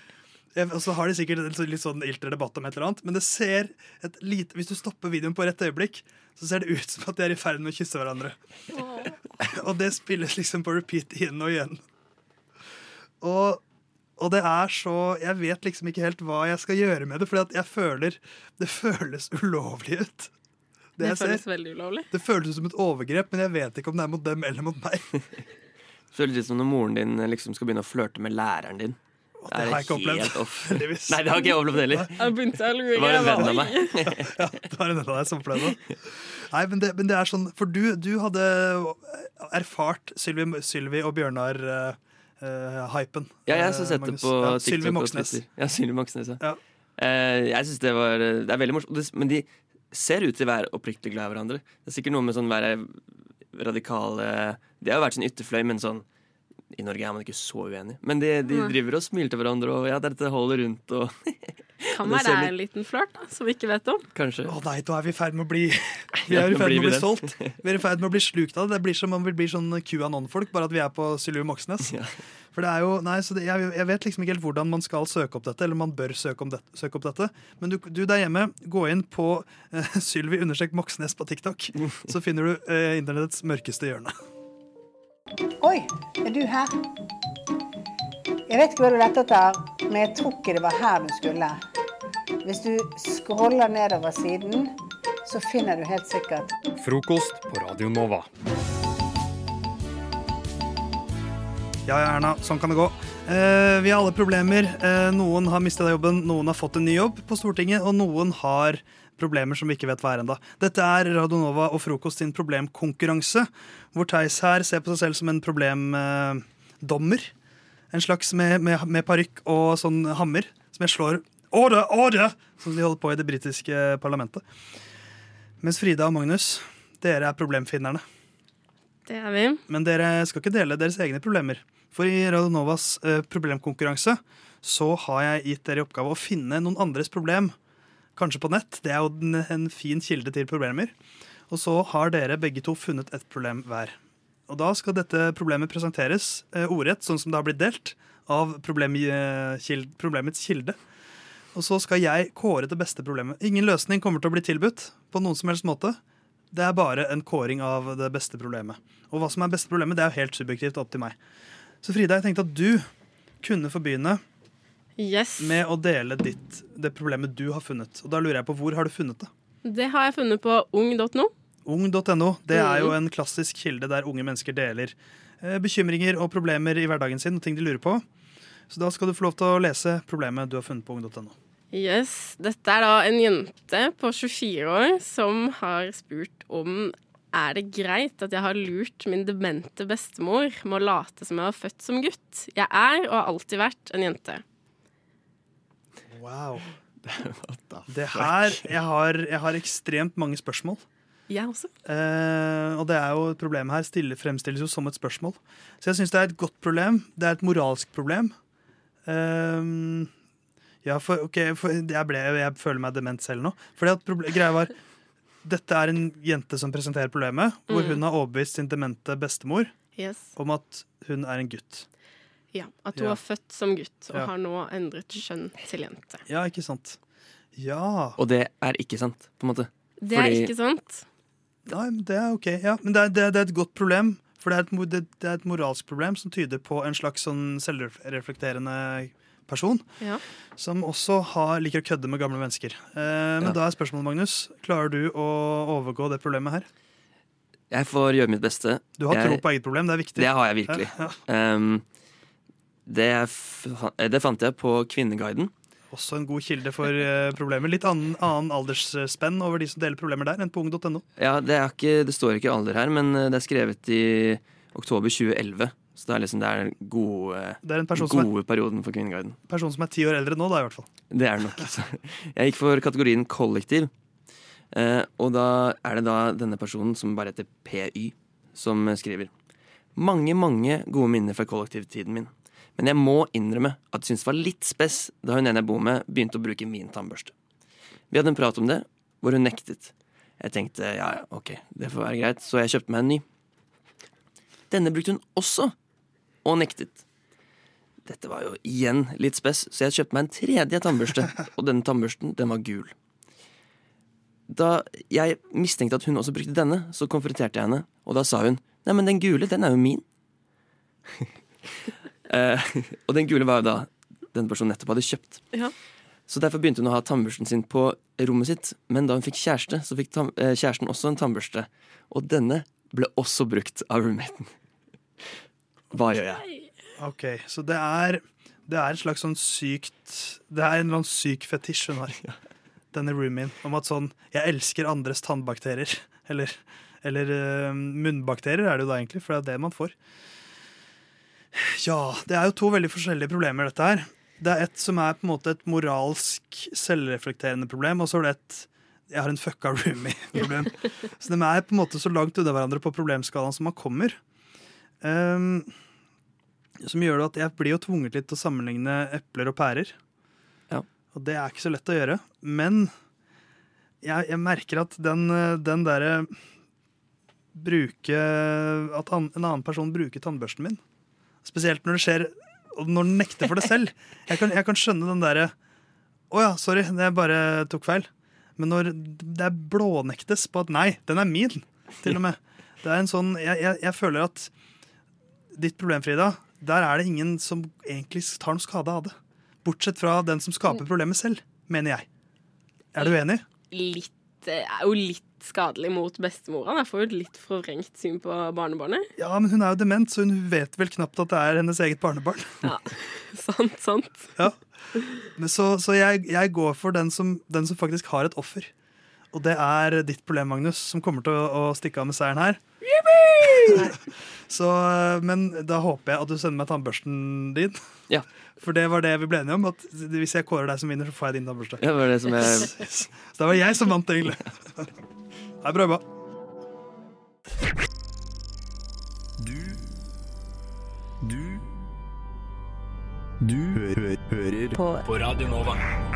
Jeg, og så har de sikkert en litt sånn ilter debatt om et eller annet, men det ser et lite, hvis du stopper videoen på rett øyeblikk, så ser det ut som at de er i ferd med å kysse hverandre. Og det spilles liksom på repeat igjen og igjen. Og, og det er så, jeg vet liksom ikke helt hva jeg skal gjøre med det, for jeg føler, det føles ulovlig ut. Det, det jeg føles ser, veldig ulovlig. Det føles som et overgrep, men jeg vet ikke om det er mot dem eller mot meg. Det føles litt som når moren din liksom skal begynne å flørte med læreren din. Det, det har jeg ikke opplevd. Nei, det har ikke jeg opplevd heller. Jeg begynte å lure. Det var en venn av meg. Ja, det var en venn av deg som opplevde det. Nei, men det, men det er sånn, for du, du hadde erfart Sylvi, Sylvi og Bjørnar uh, uh, hypen. Ja, jeg har sett det på ja, TikTok Sylvi og Moxnes. Twitter. Ja, Sylvi Moxnes, ja. Ja. Uh, jeg synes det var, det er veldig morsomt, men de ser ut til å være oppriktig glad i hverandre. Det er sikkert noe med sånn være radikale, det har jo vært sånn ytterfløy, men sånn i Norge er man ikke så uenig. Men de, de driver og smiler til hverandre, og ja, dette holder rundt. Og kan være det er en liten flørt, da, som vi ikke vet om. Kanskje. Å nei, da er vi i ferd med å bli Vi er i ferd med å bli solgt. Vi er i ferd med å bli slukt av det. Det blir som om vi blir sånn QAnon-folk, bare at vi er på Sylvi Moxnes. Ja. For det er jo, nei, så det, jeg, jeg vet liksom ikke helt hvordan man skal søke opp dette, eller man bør søke, om det, søke opp dette. Men du, du der hjemme, gå inn på uh, Sylvi understrek Moxnes på TikTok, så finner du uh, internettets mørkeste hjørne. Oi, er du her? Jeg vet ikke hva du lette etter, men jeg tror ikke det var her du skulle. Hvis du scroller nedover siden, så finner du helt sikkert Frokost på Radio Nova. Ja, ja, Erna, sånn kan det gå. Eh, vi har alle problemer. Eh, noen har mistet jobben, noen har fått en ny jobb på Stortinget, og noen har problemer som vi ikke vet hva er enda. Dette er Radio Nova og Frokost sin problemkonkurranse, hvor Theis her ser på seg selv som en problemdommer. En slags med, med, med parykk og sånn hammer, som jeg slår «Åre, åre!» som de holder på i det britiske parlamentet. Mens Frida og Magnus, dere er problemfinnerne. Det er vi. Men dere skal ikke dele deres egne problemer. For i Radio Novas eh, problemkonkurranse så har jeg gitt dere i oppgave å finne noen andres problem, kanskje på nett. Det er jo en, en fin kilde til problemer. Og så har dere begge to funnet et problem hver. Og da skal dette problemet presenteres eh, ordrett, sånn som det har blitt delt, av problem, eh, kild, problemets kilde. Og så skal jeg kåre det beste problemet. Ingen løsning kommer til å bli tilbudt på noen som helst måte. Det er bare en kåring av det beste problemet. Og hva som er beste problemet, det er jo helt subjektivt opp til meg. Så Frida, jeg tenkte at du kunne få begynne yes. med å dele ditt, det problemet du har funnet. Og da lurer jeg på, hvor har du funnet det? Det har jeg funnet på ung punktum no. ung punktum no, det er jo en klassisk kilde der unge mennesker deler eh, bekymringer og problemer i hverdagen sin og ting de lurer på. Så da skal du få lov til å lese problemet du har funnet på ung punktum no. Yes, dette er da en jente på tjuefire år som har spurt om er det greit at jeg har lurt min demente bestemor med å late som jeg var født som gutt. Jeg er og har alltid vært en jente. Wow. Det her, jeg har, jeg har ekstremt mange spørsmål. Jeg også. Eh, og det er jo et problem her, stille, fremstilles jo som et spørsmål. Så jeg synes det er et godt problem. Det er et moralsk problem. Eh, ja, for, okay, for jeg, ble, jeg føler meg dement selv nå. Fordi at problem, greia var, dette er en jente som presenterer problemet, hvor mm. hun har overbevist sin demente bestemor yes. om at hun er en gutt. Ja, at hun ja. var født som gutt og ja. har nå endret skjønn til jente. Ja, ikke sant. Ja. Og det er ikke sant, på en måte. Det Fordi... er ikke sant. Nei, men det er ok, ja. Men det er, det er, det er et godt problem, for det er, et, det, det er et moralsk problem som tyder på en slags sånn selvreflekterende person, ja. som også har, liker å kødde med gamle mennesker. Eh, men ja. da er spørsmålet, Magnus, klarer du å overgå det problemet her? Jeg får gjøre mitt beste. Du har jeg, tro på eget problem, det er viktig. Det har jeg virkelig. Ja, ja. Um, det, det fant jeg på Kvinneguiden. Også en god kilde for uh, problemer. Litt annen, annen aldersspenn over de som deler problemer der, enn på ung punktum no. Ja, det, er ikke, det står ikke alder her, men det er skrevet i oktober tjue elleve. Så det er liksom det er den gode, det er en gode er, perioden for Kvinneguiden. Person som er ti år eldre nå, da i hvert fall. Det er det nok. Så. Jeg gikk for kategorien kollektiv. Eh, og da er det da denne personen som bare heter P Y, som skriver. Mange, mange gode minner fra kollektivtiden min. Men jeg må innrømme at jeg synes det var litt spess da hun ene jeg bor med begynte å bruke min tannbørste. Vi hadde en prat om det, hvor hun nektet. Jeg tenkte, ja, ok, det får være greit, så jeg kjøpte meg en ny. Denne brukte hun også, og nektet. dette var jo igjen litt spes, så jeg kjøpte meg en tredje tannbørste, og denne tannbørsten, den var gul. Da jeg mistenkte at hun også brukte denne, så konfronterte jeg henne, og da sa hun, nei, men den gule, den er jo min. eh, og den gule var jo da den personen nettopp hadde kjøpt. Ja. Så derfor begynte hun å ha tannbørsten sin på rommet sitt, men da hun fikk kjæreste, så fikk tam- eh, kjæresten også en tannbørste, og denne ble også brukt av roommaten. Hva gjør jeg? Ok, så det er, det er et slags sånn sykt, det er en eller annen syk fetisj hun har. Denne roomien, om at sånn, jeg elsker andres tannbakterier, eller, eller uh, munnbakterier er det jo da egentlig, for det er det man får. Ja, det er jo to veldig forskjellige problemer dette her. Det er et som er på en måte et moralsk selvreflekterende problem, og så er det et, jeg har en fucka roomie-problem. Så de er på en måte så langt unna hverandre på problemskalaen som man kommer. Um, som gjør det at jeg blir jo tvunget litt til å sammenligne epler og pærer. Ja. Og det er ikke så lett å gjøre. Men jeg, jeg merker at den, den derre bruke At an, en annen person bruker tannbørsten min, spesielt når det skjer, og når den nekter for det selv. Jeg kan, jeg kan skjønne den derre å ja, sorry, jeg bare tok feil. Men når det er blånektes på at nei, den er min, til og med. Det er en sånn, jeg, jeg, jeg føler at ditt problem, Frida, der er det ingen som egentlig tar noe skade av det. Bortsett fra den som skaper problemet selv, mener jeg. Er du enig? Litt, er jo litt skadelig mot bestemora. Jeg får jo et litt forvrengt syn på barnebarnet. Ja, men hun er jo dement, så hun vet vel knapt at det er hennes eget barnebarn. Ja, sant, sant. Ja. Men så, så jeg, jeg går for den som, den som faktisk har et offer. Og det er ditt problem, Magnus, som kommer til å, å stikke av med seieren her. Så, men da håper jeg at du sender meg tannbørsten din. Ja. For det var det vi ble enige om, at hvis jeg kårer deg som vinner, så får jeg din tannbørste. Ja, det var det som jeg... Så det var jeg som vant, egentlig. Det er bra jobba. Du Du Du hø hø hører på. på Radio Nova.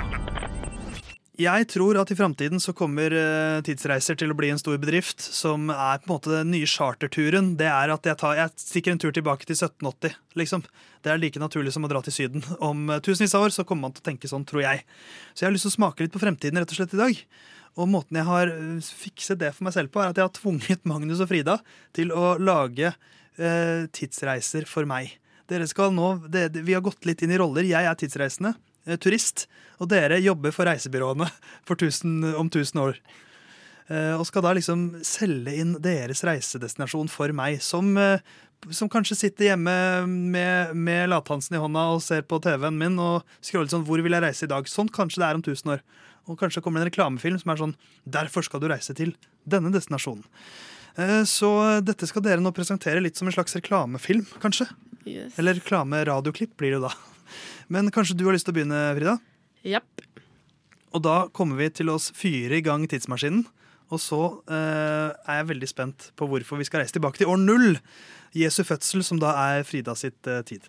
Jeg tror at i fremtiden så kommer uh, tidsreiser til å bli en stor bedrift som er på en måte den nye charterturen. Det er at jeg, tar, jeg stikker en tur tilbake til sytten åtti, liksom. Det er like naturlig som å dra til Syden. Om uh, tusenvis av år så kommer man til å tenke sånn, tror jeg. Så jeg har lyst til å smake litt på fremtiden rett og slett i dag. Og måten jeg har uh, fikset det for meg selv på er at jeg har tvunget Magnus og Frida til å lage uh, tidsreiser for meg. Dere skal nå, det, det, vi har gått litt inn i roller. Jeg er tidsreisende. Turist, og dere jobber for reisebyråene for tusen, om tusen år. Eh, og skal da liksom selge inn deres reisedestinasjon for meg, som, eh, som kanskje sitter hjemme med, med lathansen i hånda og ser på T V-en min og scroller sånn, hvor vil jeg reise i dag? Sånn kanskje det er om tusen år. Og kanskje kommer det en reklamefilm som er sånn, derfor skal du reise til denne destinasjonen. Eh, så dette skal dere nå presentere litt som en slags reklamefilm, kanskje? Yes. Eller reklame-radioklipp blir det jo da. Men kanskje du har lyst til å begynne, Frida? Japp. Og da kommer vi til å fyre i gang tidsmaskinen. Og så eh, er jeg veldig spent på hvorfor vi skal reise tilbake til år null. Jesu fødsel, som da er Frida sitt eh, tid.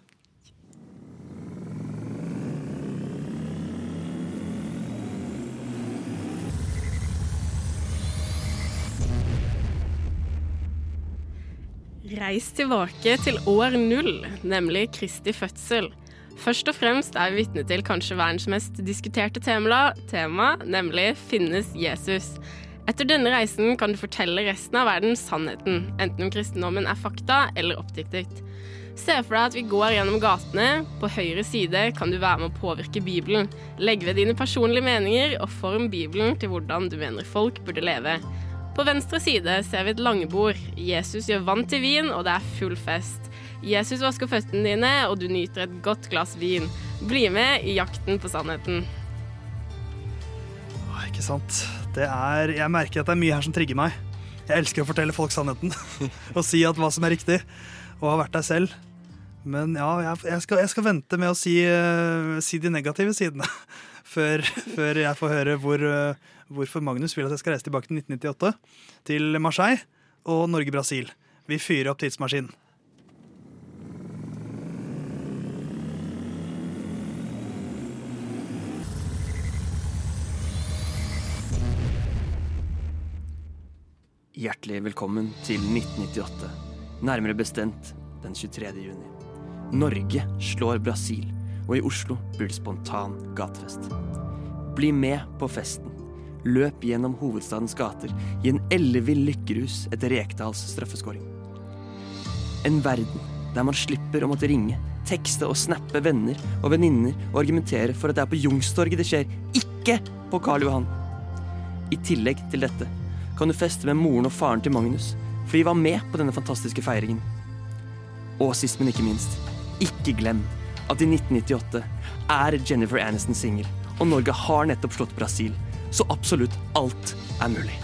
Reis tilbake til år null, nemlig Kristi fødsel. Først og fremst er vi vitne til kanskje verdens mest diskuterte tema, tema, nemlig finnes Jesus. Etter denne reisen kan du fortelle resten av verden sannheten, enten om kristendommen er fakta eller oppdiktet. Se for deg at vi går gjennom gatene. På høyre side kan du være med å påvirke Bibelen. Legg ved dine personlige meninger og form Bibelen til hvordan du mener folk burde leve. På venstre side ser vi et langbord. Jesus gjør vann til vin, og det er full fest. Jesus vasker føttene dine, og du nyter et godt glass vin. Bli med i jakten på sannheten. Åh, ikke sant. Det er, jeg merker at det er mye her som trigger meg. Jeg elsker å fortelle folk sannheten. Og si at hva som er riktig. Og ha vært deg selv. Men ja, jeg, jeg, skal, jeg skal vente med å si, uh, si de negative sidene. Før, før jeg får høre hvor, uh, hvorfor Magnus vil at jeg skal reise tilbake til nitten nittiåtte. Til Marseille og Norge-Brasil. Vi fyrer opp tidsmaskinen. Hjertelig velkommen til nitten nittiåtte, nærmere bestemt den tjuetredje juni. Norge slår Brasil, og i Oslo blir det spontan gatefest. Bli med på festen. Løp gjennom hovedstadens gater i en ellevill lykkerus etter Rekdals straffeskåring. En verden der man slipper å måtte ringe, tekste og snappe venner og venninner og argumentere for at det er på Youngstorget det skjer, ikke på Karl Johan. I tillegg til dette kan du feste med moren og faren til Magnus, for de var med på denne fantastiske feiringen. Og sist, men ikke minst, ikke glem at i nitten nittiåtte er Jennifer Aniston singel, og Norge har nettopp slått Brasil, så absolutt alt er mulig.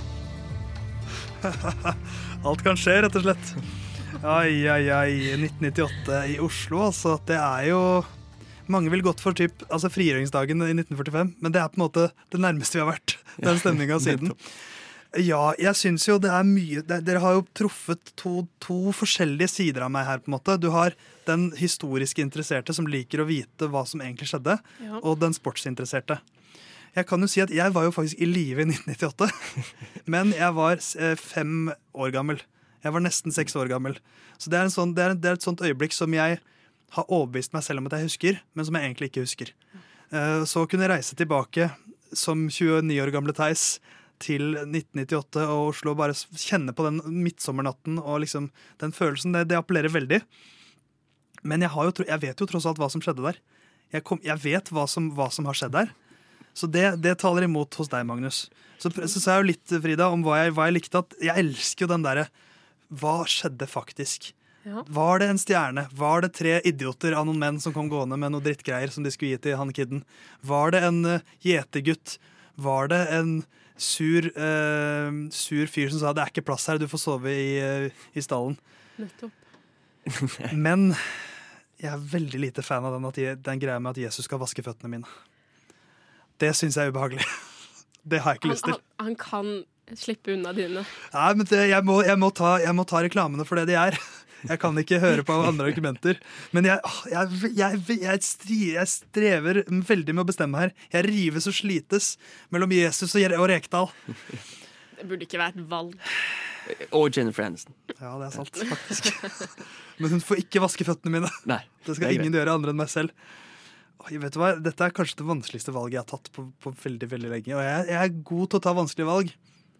Alt kan skje, rett og slett. Ai, ai, ai, nitten nittiåtte i Oslo, altså, det er jo... Mange vil gått for typ, altså frigjøringsdagen i nitten førtifem, men det er på en måte det nærmeste vi har vært, den stemningen siden. Ja, jeg synes jo det er mye, det, dere har jo truffet to, to forskjellige sider av meg her, på en måte. Du har den historisk interesserte som liker å vite hva som egentlig skjedde, ja. Og den sportsinteresserte. Jeg kan jo si at jeg var jo faktisk i live i nitten nittiåtte, men jeg var fem år gammel. Jeg var nesten seks år gammel. Så det er, en sånn, det, er, det er et sånt øyeblikk som jeg har overbevist meg selv om at jeg husker, men som jeg egentlig ikke husker. Så kunne jeg reise tilbake som tjueni år gamle Theis til nitten nittiåtte og Oslo, og bare kjenne på den midtsommernatten og liksom den følelsen. Det, det appellerer veldig. Men jeg, har jo, jeg vet jo tross alt hva som skjedde der. Jeg, kom, jeg vet hva som, hva som har skjedd der. Så det, det taler imot hos deg, Magnus. Så, så sa jeg jo litt, Frida, om hva jeg, hva jeg likte. At jeg elsker jo den derre hva skjedde faktisk? Ja. Var det en stjerne? Var det tre idioter av noen menn som kom gående med noe drittgreier som de skulle gi til han kidden? Var det en uh, gjetergutt? Var det en sur, uh, sur fyr som sa det er ikke plass her, du får sove i, uh, i stallen? Nettopp. Men jeg er veldig lite fan av den, at jeg, den greia med at Jesus skal vaske føttene mine. Det synes jeg er ubehagelig. Det har jeg ikke han, lyst til. Han, han kan slippe unna dine. Nei, men det, jeg, må, jeg, må ta, jeg må ta reklamene for det de er. Jeg kan ikke høre på andre argumenter. Men jeg, jeg, jeg, jeg, stri, jeg strever veldig med å bestemme her. Jeg rives og slites mellom Jesus og, og Rekdal. Det burde ikke være et valg. Og Jennifer Aniston. Ja, det er sant, faktisk. Men hun får ikke vaske føttene mine. Nei, det skal det ingen gjøre andre enn meg selv. Vet du hva? Dette er kanskje det vanskeligste valget jeg har tatt på, på veldig, veldig lenge. Og jeg, jeg er god til å ta vanskelige valg.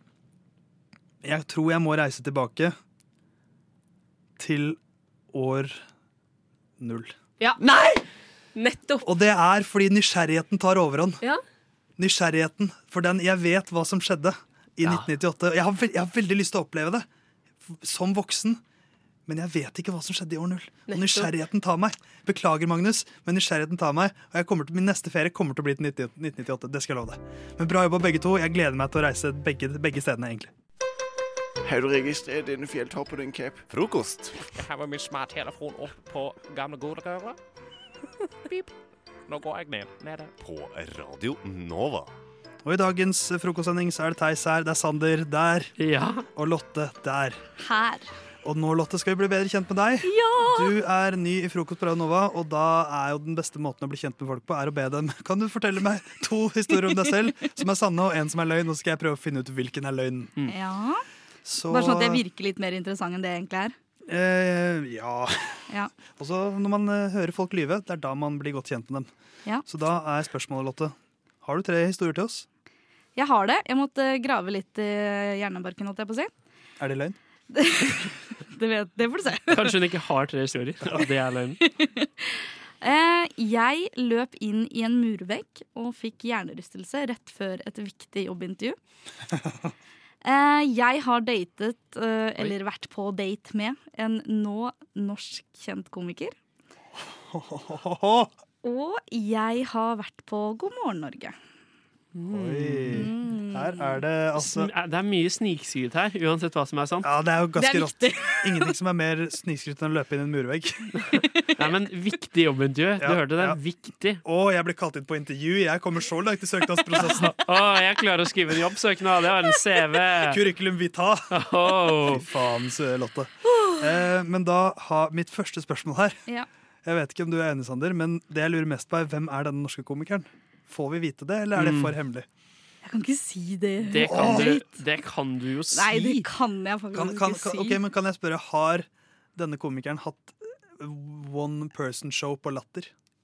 Jeg tror jeg må reise tilbake til år null. Ja. Nei! Nettopp. Og det er fordi nysgjerrigheten tar overhånd. Ja. Nysgjerrigheten. For den, jeg vet hva som skjedde i ja. nitten nittiåtte. Jeg har, veld, jeg har veldig lyst til å oppleve det som voksen. Men jeg vet ikke hva som skjedde i år null. Og nysgjerrigheten tar meg. Beklager, Magnus, men nysgjerrigheten tar meg. Og jeg kommer til, min neste ferie kommer til å bli til nitten nittiåtte. Det skal jeg love deg. Men bra jobba begge to. Jeg gleder meg til å reise begge, begge stedene, egentlig. Har du registreret denne fjelltoppen, din cap? Frokost. Jeg har med min smarttelefon opp på gamle godrøret. Pip. Nå går jeg ned. Nede. På Radio Nova. Og i dagens frokostsending så er det Theis her, det er Sander der, ja. Og Lotte der. Her. Og nå, Lotte, skal vi bli bedre kjent med deg. Ja. Du er ny i Frokost på Radio Nova, og da er jo den beste måten å bli kjent med folk på, er å be dem. Kan du fortelle meg to historier om deg selv, som er sanne, og en som er løgn, og så skal jeg prøve å finne ut hvilken er løgn. Mm. Ja. Så, bare sånn at jeg virker litt mer interessant enn det egentlig er. Eh, ja. ja. Og så når man uh, hører folk lyve, det er da man blir godt kjent med dem. Ja. Så da er spørsmålet, Lotte, har du tre historier til oss? Jeg har det. Jeg måtte grave litt i hjernebarken, holdt jeg på å si. Er det løgn? det, vet, det får du se. Kanskje hun ikke har tre historier, og det er løgn. eh, jeg løp inn i en murvegg og fikk hjernerystelse rett før et viktig jobbintervju. Eh, jeg har datet, eh, eller vært på date med, en nå norsk kjent komiker. Og jeg har vært på God morgen Norge. Oi. Her er det altså Det er mye snikskryt her, uansett hva som er sant. Ja, det er jo ganske rått. Ingenting som er mer snikskryt enn å løpe inn i en murvegg. Nei, men viktig jobbintervju. Du ja, hørte det, ja. Viktig. Å, jeg ble kalt inn på intervju. Jeg kommer så langt i søknadsprosessen. Å, jeg klarer å skrive en jobbsøknad. Det var en C V. Curriculum vitae. Oh. Fy faen, Lotte. Eh, men da har mitt første spørsmål her. Ja. Jeg vet ikke om du er enig, Sander, men det jeg lurer mest på er hvem er denne norske komikeren? Får vi vite det, eller er det for hemmelig? Jeg kan ikke si det. Det kan, du, det kan du jo si. Nei, det kan jeg faktisk kan, kan, ikke si. Ok, men kan jeg spørre, har denne komikeren hatt one person show på Latter?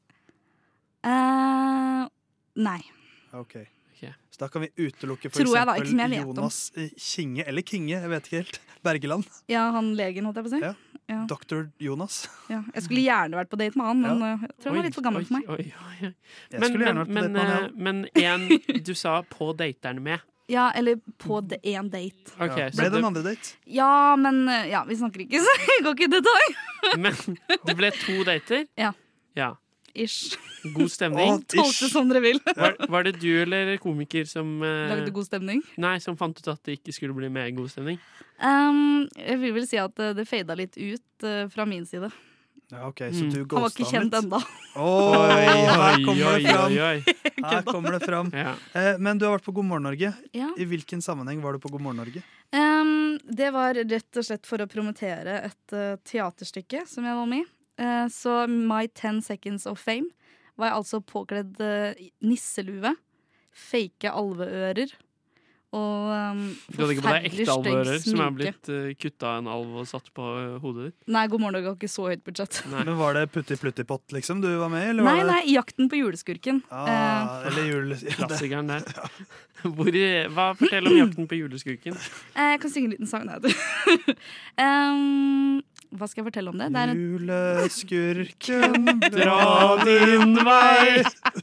Uh, nei. Ok. Så da kan vi utelukke for Tror jeg da, ikke som eksempel jeg vet om. Jonas Kinge, eller Kinge, jeg vet ikke helt, Bergeland. Ja, han legen, holdt jeg på å si. Ja. Ja. doktor Jonas. Ja. Jeg skulle gjerne vært på date med han, men uh, jeg tror han var litt for gammel for meg. Oi, oi, oi. Jeg Men, skulle gjerne men, vært på men, date med han, eh, men en du sa på dateren med. Ja, eller på de, en date. Ok, Ja. så Ble det du- en andre date? Ja, men uh, ja, vi snakker ikke, så jeg går ikke i detalj. Men det ble to dater? Ja. Ja. Ish. God stemning? Tolke som dere vil. Var, var det du eller komiker som eh, Lagde god stemning? Nei, som fant ut at det ikke skulle bli mer god stemning? Um, jeg vil vel si at uh, det fada litt ut uh, fra min side. Ja, ok, så du Han var ikke ghosta kjent litt. ennå. Oi, her kommer oi, det fram. oi, oi. Her kommer det fram. Ja. Eh, men du har vært på God morgen Norge. Ja. I hvilken sammenheng var du på God morgen Norge? Um, det var rett og slett for å promotere et uh, teaterstykke som jeg var med i. Uh, så My ten Seconds of Fame var jeg altså påkledd uh, nisselue, fake alveører og um, Du hadde ikke på deg forferdelig ekte alveører stygg som er sminke. blitt uh, kutta av en alv og satt på uh, hodet ditt? Nei, God morgen Norge har ikke så høyt budsjett. Men var det Putti Plutti Pott liksom du var med i? Eller Nei, var det... nei, Jakten på juleskurken. Ah, Uh, eller jule... Klassikeren der. Hvor, hva Fortell om Jakten på juleskurken. uh, jeg kan synge en liten sang. Nei, du. um, hva skal jeg fortelle om det? Det er en Juleskurken, dra din vei.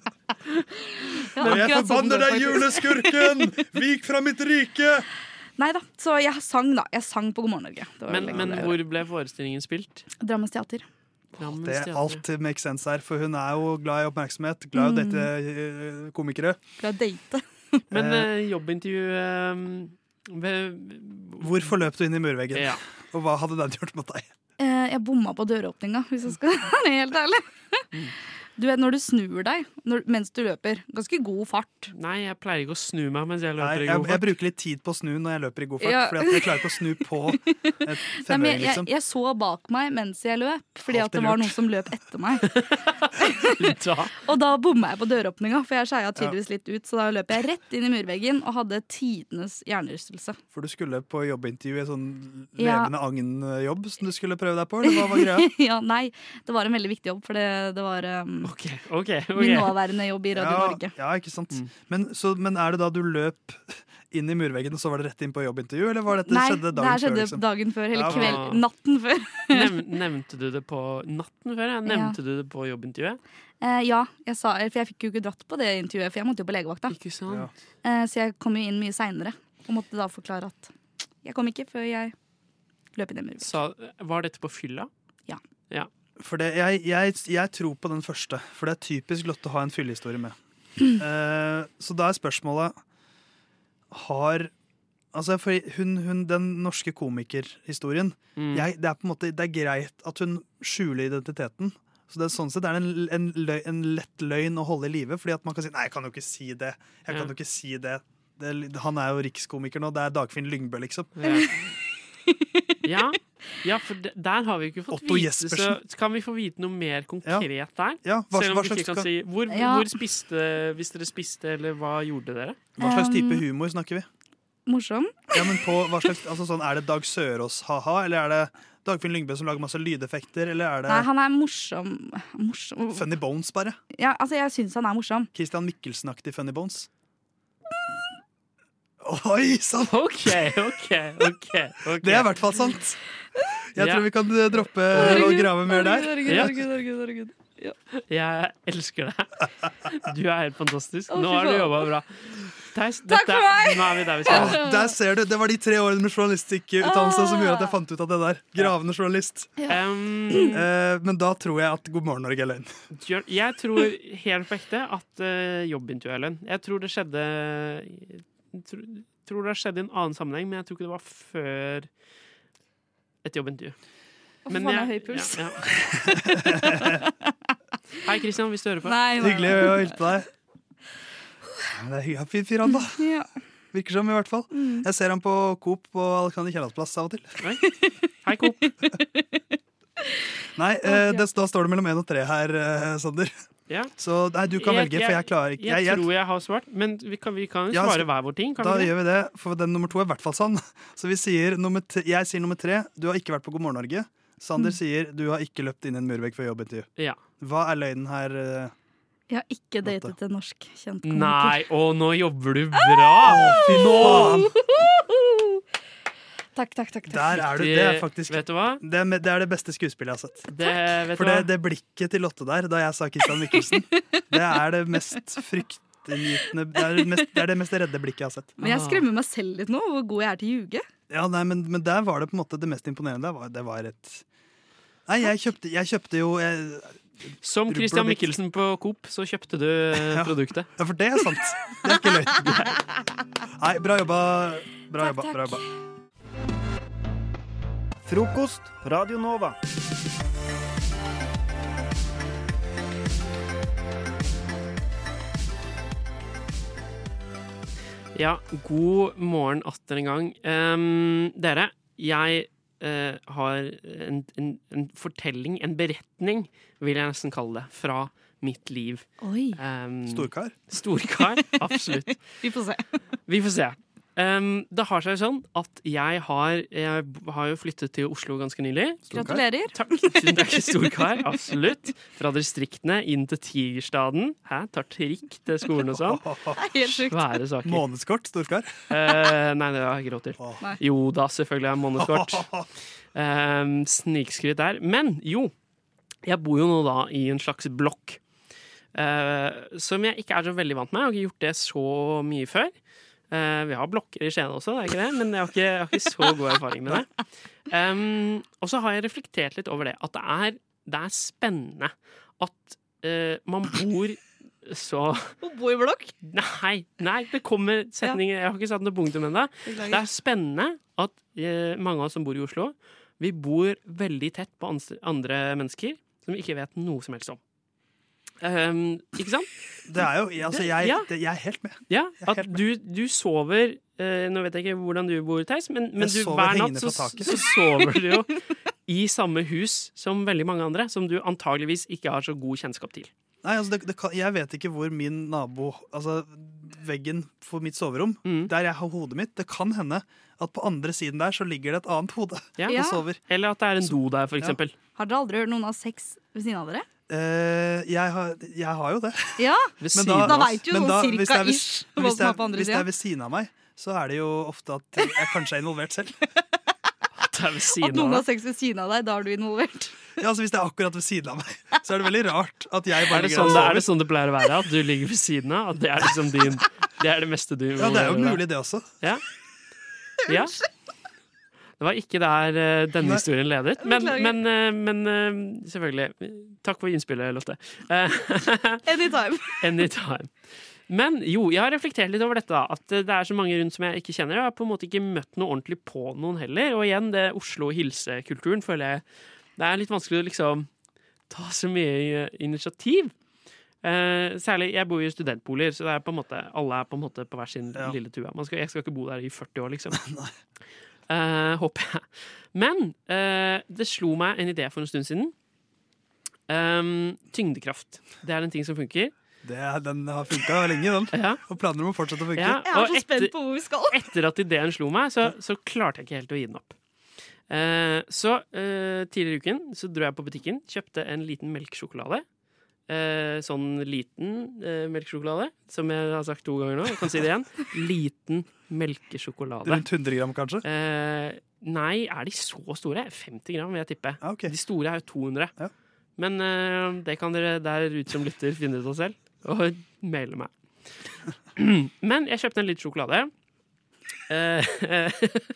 Ja, Og jeg akkurat sånn forbanner går deg, faktisk. juleskurken! Vik fra mitt rike! Nei da, så jeg sang da. Jeg sang på God morgen Norge. Det var Men, veldig men gøy. hvor ble forestillingen spilt? Drammens teater. Drammens Det teater. alt makes sense her, for hun er jo glad i oppmerksomhet, glad i å Mm. date eh, komikere. Skal jeg date? Men Eh, uh, jobbintervju um, ved, Hvorfor løp du inn i murveggen? Ja. Og hva hadde den gjort mot deg? Eh, jeg bomma på døråpninga, hvis jeg skal være helt ærlig. Du vet, når du snur deg når, mens du løper, ganske god fart. Nei, jeg pleier ikke å snu meg mens jeg Nei, løper i jeg, god jeg fart. bruker litt tid på å snu når jeg løper i god fart, Ja. for jeg klarer ikke å snu på et Nei, men femøring, jeg, liksom. jeg så bak meg mens jeg løp, fordi at Alltid det var lurt. noen som løp etter meg. Da. Og da bomma jeg på døråpninga, for jeg skeia tydeligvis litt ut. Så da løp jeg rett inn i murveggen og hadde tidenes hjernerystelse. For du skulle på jobbintervju i en sånn Ja. levende agn-jobb som du skulle prøve deg på, eller hva var greia? Ja, nei, det var en veldig viktig jobb, for det, det var um, Ok, ok, ok. min nåværende jobb i Radio ja, Norge. ja, ikke sant. Men, så, men er det da du løp inn i murveggen, og så var det rett inn på jobbintervju, eller var dette Nei, skjedde det dagen her skjedde før? Liksom? dagen før, eller Ja, kveld, men- natten før. Nev, nevnte du det på natten før? Ja? Nevnte du det på jobbintervjuet? Eh, ja, jeg sa, for jeg fikk jo ikke dratt på det intervjuet, for jeg måtte jo på legevakta. Ikke sant? Ja. Eh, så jeg kom jo inn mye seinere, og måtte da forklare at jeg kom ikke før jeg løp inn i murveggen. Sa, var dette på fylla? Ja. Ja. For det, jeg, jeg, jeg tror på den første, for det er typisk Lotte å ha en fyllehistorie med. Eh, så da er spørsmålet Har Altså for hun, hun, Den norske komikerhistorien Mm. jeg, det, er på en måte, det er greit at hun skjuler identiteten. Så det er sånn sett er det en, en, løy, en lett løgn å holde i live. Fordi at man kan si nei, jeg kan jo ikke si det. Jeg kan Ja. jo ikke si det. det Han er jo rikskomiker nå. Det er Dagfinn Lyngbø, liksom. Ja. Ja, ja, for de- der har vi ikke fått Otto vite, Jespersen. så kan vi få vite noe mer konkret der? Ja, hva, Selv om hva vi slags, ikke kan si hvor, Ja. hvor spiste, hvis dere spiste, eller hva gjorde dere? hva slags type Um, humor snakker vi? Morsom. Ja, men på hva slags, altså sånn, Er det Dag Sørås ha-ha, eller er det Dagfinn Lyngbø som lager masse lydeffekter, eller er det Nei, han er morsom. morsom. Funny Bones, bare? Ja, altså, jeg syns han er morsom. Christian Mikkelsen-aktig Funny Bones? Oi sann! OK, OK, OK. ok. Det er i hvert fall sant. Jeg Ja. tror vi kan eh, droppe å grave mer der. Herregud, Ja. herregud, herregud, herregud. Ja. Jeg elsker deg. Du er helt fantastisk. Å, Nå fy har du faen. jobba bra. Theis, Takk dette- for meg! Nå er vi der vi skal. Åh, der ser du, Det var de tre årene med journalistikkutdannelse som gjorde at jeg fant ut av det der. Gravende journalist. Um, Eh, men da tror jeg at God morgen Norge er løgn. Gjør- Jeg tror helt på ekte at uh, jobbintervjuet er løgn. Jeg tror det skjedde Jeg tror, tror det har skjedd i en annen sammenheng, men jeg tror ikke det var før et jobbintervju. Å, faen, jeg har høy puls. Ja, ja. Hei, Kristian, hvis du hører på. Nei, nei, Hyggelig å hilse på deg. Det er hy- fin fyr, han, da. Ja. Virker som, i hvert fall. Mm. Jeg ser ham på Coop på Alexander Kiellands plass av og til. Oi. Hei, Coop. Nei, eh, det, da står det mellom én og tre her, eh, Sander. Ja. Så nei, du kan Jeg- velge, for jeg klarer ikke. Jeg, Jeg, jeg, tror jeg har svart, men vi kan, vi kan jo Ja, svare så- hver vår ting. Kan da vi det? gjør vi det, for den nummer to er i hvert fall sann. Så vi sier nummer t- jeg sier nummer tre. Du har ikke vært på God morgen Norge. Sander sier du har ikke løpt inn i en murvegg før jobbintervju. Ja. Hva er løgnen her? Jeg har ikke datet en norsk kjent komiker. Nei, og nå jobber du bra! Å, fy faen! Takk, takk, takk. takk. Der er du, det er faktisk Vet du hva? Det er, det er det beste skuespillet jeg har sett. Det, vet For du det, hva? det blikket til Lotte der, da jeg sa Christian Mikkelsen, det er det mest fryktinngytende det, er det, mest, det er det mest redde blikket jeg har sett. Men jeg skremmer meg selv litt nå, hvor god jeg er til å ljuge. Ja, nei, men, men der var det på en måte det mest imponerende. Det var, det var et Nei, jeg kjøpte, jeg kjøpte jo jeg, Som Christian Mikkelsen på Coop, så kjøpte du eh, Ja. produktet. Ja, for det er sant. Det er ikke løgn. Nei, bra jobba. Bra jobba. Bra jobba. Frokost på Radio Nova. Ja, god morgen atter en gang. Um, dere, jeg uh, har en, en, en fortelling, en beretning, vil jeg nesten kalle det, fra mitt liv. Oi. Um, Storkar? Storkar, absolutt. Vi får se. Vi får se. Um, det har seg sånn at jeg har, jeg har jo flyttet til Oslo ganske nylig. Gratulerer. Takk, tusen takk, Storkar, absolutt. Fra distriktene inn til Tigerstaden. Hæ, tar trikk til skolen og sånn. Helt sjukt. Svære saker. Månedskort, Storkar? Uh, nei, det har jeg ikke råd til. Nei. Jo da, selvfølgelig har jeg månedskort. Um, snikskryt der. Men jo, jeg bor jo nå da i en slags blokk. Uh, som jeg ikke er så veldig vant med. Jeg har ikke gjort det så mye før. Uh, vi har blokker i Skien også, det er ikke det, men jeg har ikke, jeg har ikke så god erfaring med det. Um, og så har jeg reflektert litt over det, at det er, det er spennende at uh, man bor så... Å bo i blokk? Nei, nei, det kommer setninger, jeg har ikke satt noe punktum ennå. Beklager. Det er spennende at uh, mange av oss som bor i Oslo, vi bor veldig tett på andre mennesker som vi ikke vet noe som helst om. Um, ikke sant? Det er jo, altså jeg, Ja. det, jeg er helt med. Ja, Jeg er at helt med. du, du sover eh, Nå vet jeg ikke hvordan du bor, Theis, men, men Jeg du, sover hver natt hengende så, fra taket. så sover du jo i samme hus som veldig mange andre, som du antageligvis ikke har så god kjennskap til. Nei, altså det, det kan, Jeg vet ikke hvor min nabo Altså veggen for mitt soverom, Mm. der jeg har hodet mitt, det kan hende at på andre siden der så ligger det et annet hode Ja. og Ja. sover. Eller at det er en do der, for Ja. eksempel. Har dere aldri hørt noen ha sex ved siden av dere? Eh, jeg, har, jeg har jo det. Ja, Ved Men siden da av oss. vet jo men sånn da, cirka hvis det er ved- ish men hva hvis som er det på andre Hvis det siden. er ved siden av meg, så er det jo ofte at jeg kanskje er involvert selv. Det er ved At siden noen av har deg. sex ved siden av deg, da er du involvert. Ja, altså Hvis det er akkurat ved siden av meg, så er det veldig rart at jeg bare Er det, ligger sånn, og det, er sover. det sånn det pleier å være? At du ligger ved siden av? At det er liksom din Det er det meste du Ja, det er jo involverer deg? mulig, det også. Ja. ja. Det var ikke der eh, denne Nei. historien ledet. Men, Beklager. men, eh, men eh, selvfølgelig. Takk for innspillet, Lotte. Eh, Anytime. Anytime. Men jo, jeg har reflektert litt over dette, da. At det er så mange rundt som jeg ikke kjenner. Jeg har på en måte ikke møtt noe ordentlig på noen heller. Og igjen, det Oslo-hilsekulturen føler jeg det er litt vanskelig å liksom ta så mye initiativ. Eh, særlig, jeg bor jo i studentboliger, så det er på en måte, alle er på en måte på hver sin Ja. lille tue. Man skal, jeg skal ikke bo der i førti år, liksom. Eh, håper jeg. Men eh, det slo meg en idé for en stund siden. Um, tyngdekraft. Det er en ting som funker. Det, er- den har funka lenge, den. Ja. Og planer om å fortsette å funke. Ja, Jeg er og så spent etter- på hvor vi skal. Etter at ideen slo meg, så, så klarte jeg ikke helt å gi den opp. Eh, så eh, tidligere i uken så dro jeg på butikken, kjøpte en liten melkesjokolade. Eh, sånn liten eh, melkesjokolade, som jeg har sagt to ganger nå. Jeg kan si det igjen. Liten melkesjokolade. Rundt hundre gram, kanskje? Eh, nei, er de så store? femti gram, vil jeg tippe. Ja, ok. De store er jo to hundre. Ja. Men eh, det kan dere der ute som lytter finne ut av selv, og maile meg. Men jeg kjøpte en liten sjokolade. Eh,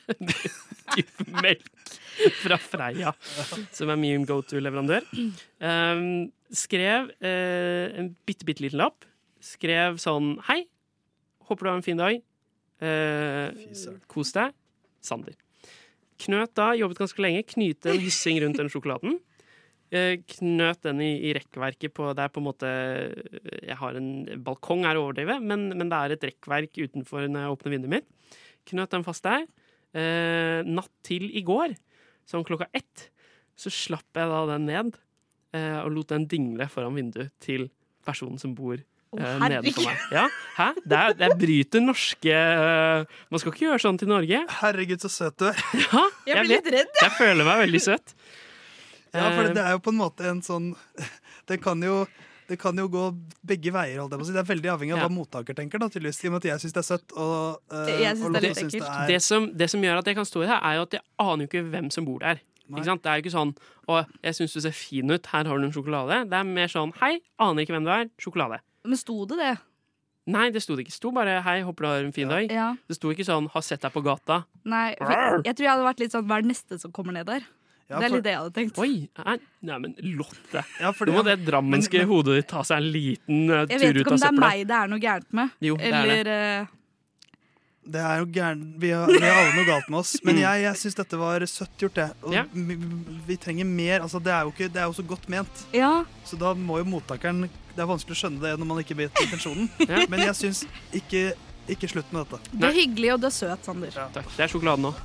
type melk fra Freia, som er min go-to-leverandør. Um, skrev eh, en bitte, bitte liten lapp. Skrev sånn: hei, håper du har en fin dag. Eh, kos deg. Sander. Knøt da, jobbet ganske lenge, knyte en hyssing rundt den sjokoladen. Eh, knøt den i, i rekkverket på Det er på en måte Jeg har en balkong her å overdrive, men, men det er et rekkverk utenfor når jeg åpner vinduet mitt. Knøt den fast der. Eh, natt til i går, sånn klokka ett, så slapp jeg da den ned eh, og lot den dingle foran vinduet til personen som bor Å, eh, herregud. nedenfor meg. Ja, hæ? Det, er, det bryter norske eh, Man skal ikke gjøre sånn til Norge. Herregud, så søt du er. Ja, Jeg blir vet. litt redd. Jeg føler meg veldig søt. Ja, for det er jo på en måte en sånn Det kan jo Det kan jo gå begge veier, holdt jeg på å si. Det er veldig avhengig av Ja. hva mottaker tenker, da, tydeligvis. I og med at jeg syns det er søtt, og, uh, Jeg synes og det er Lotte litt syns det ekkelt. er Det som, det som gjør at jeg kan stå i det, er jo at jeg aner jo ikke hvem som bor der. Ikke sant? Det er jo ikke sånn 'Å, jeg syns du ser fin ut, her har du en sjokolade'. Det er mer sånn 'Hei, aner ikke hvem du er, sjokolade'. Men sto det det? Nei, det sto det ikke. Det sto bare 'Hei, håper du har en fin dag'. Ja. Det sto ikke sånn 'Har sett deg på gata'. Nei, for jeg tror jeg hadde vært litt sånn hva er det neste som kommer ned der? Ja, det er for- litt det jeg hadde tenkt. Oi, nei, nei men Lotte. Ja, for Nå må det- det drammenske men- men- hodet ditt ta seg en liten uh, Jeg vet tur ikke ut om av det er søpla. meg det er noe gærent med. Jo, det er Eller det. eh, Det er jo gæren Vi har, vi har alle noe galt med oss. Men Mm. jeg, jeg syns dette var søtt gjort, det. Og Ja. vi, vi trenger mer. Altså, det er jo ikke Det er jo så godt ment. Ja. Så da må jo mottakeren Det er vanskelig å skjønne det når man ikke vet intensjonen. Ja. Men jeg syns ikke, ikke slutt med dette. Du er hyggelig, og du er søt, Sander. Ja. Takk. Det er sjokoladen nå.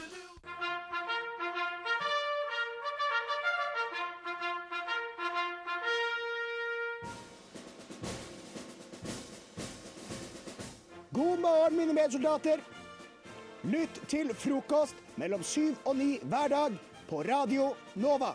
God morgen, mine medsoldater. Lytt til frokost mellom syv og ni hver dag på Radio Nova.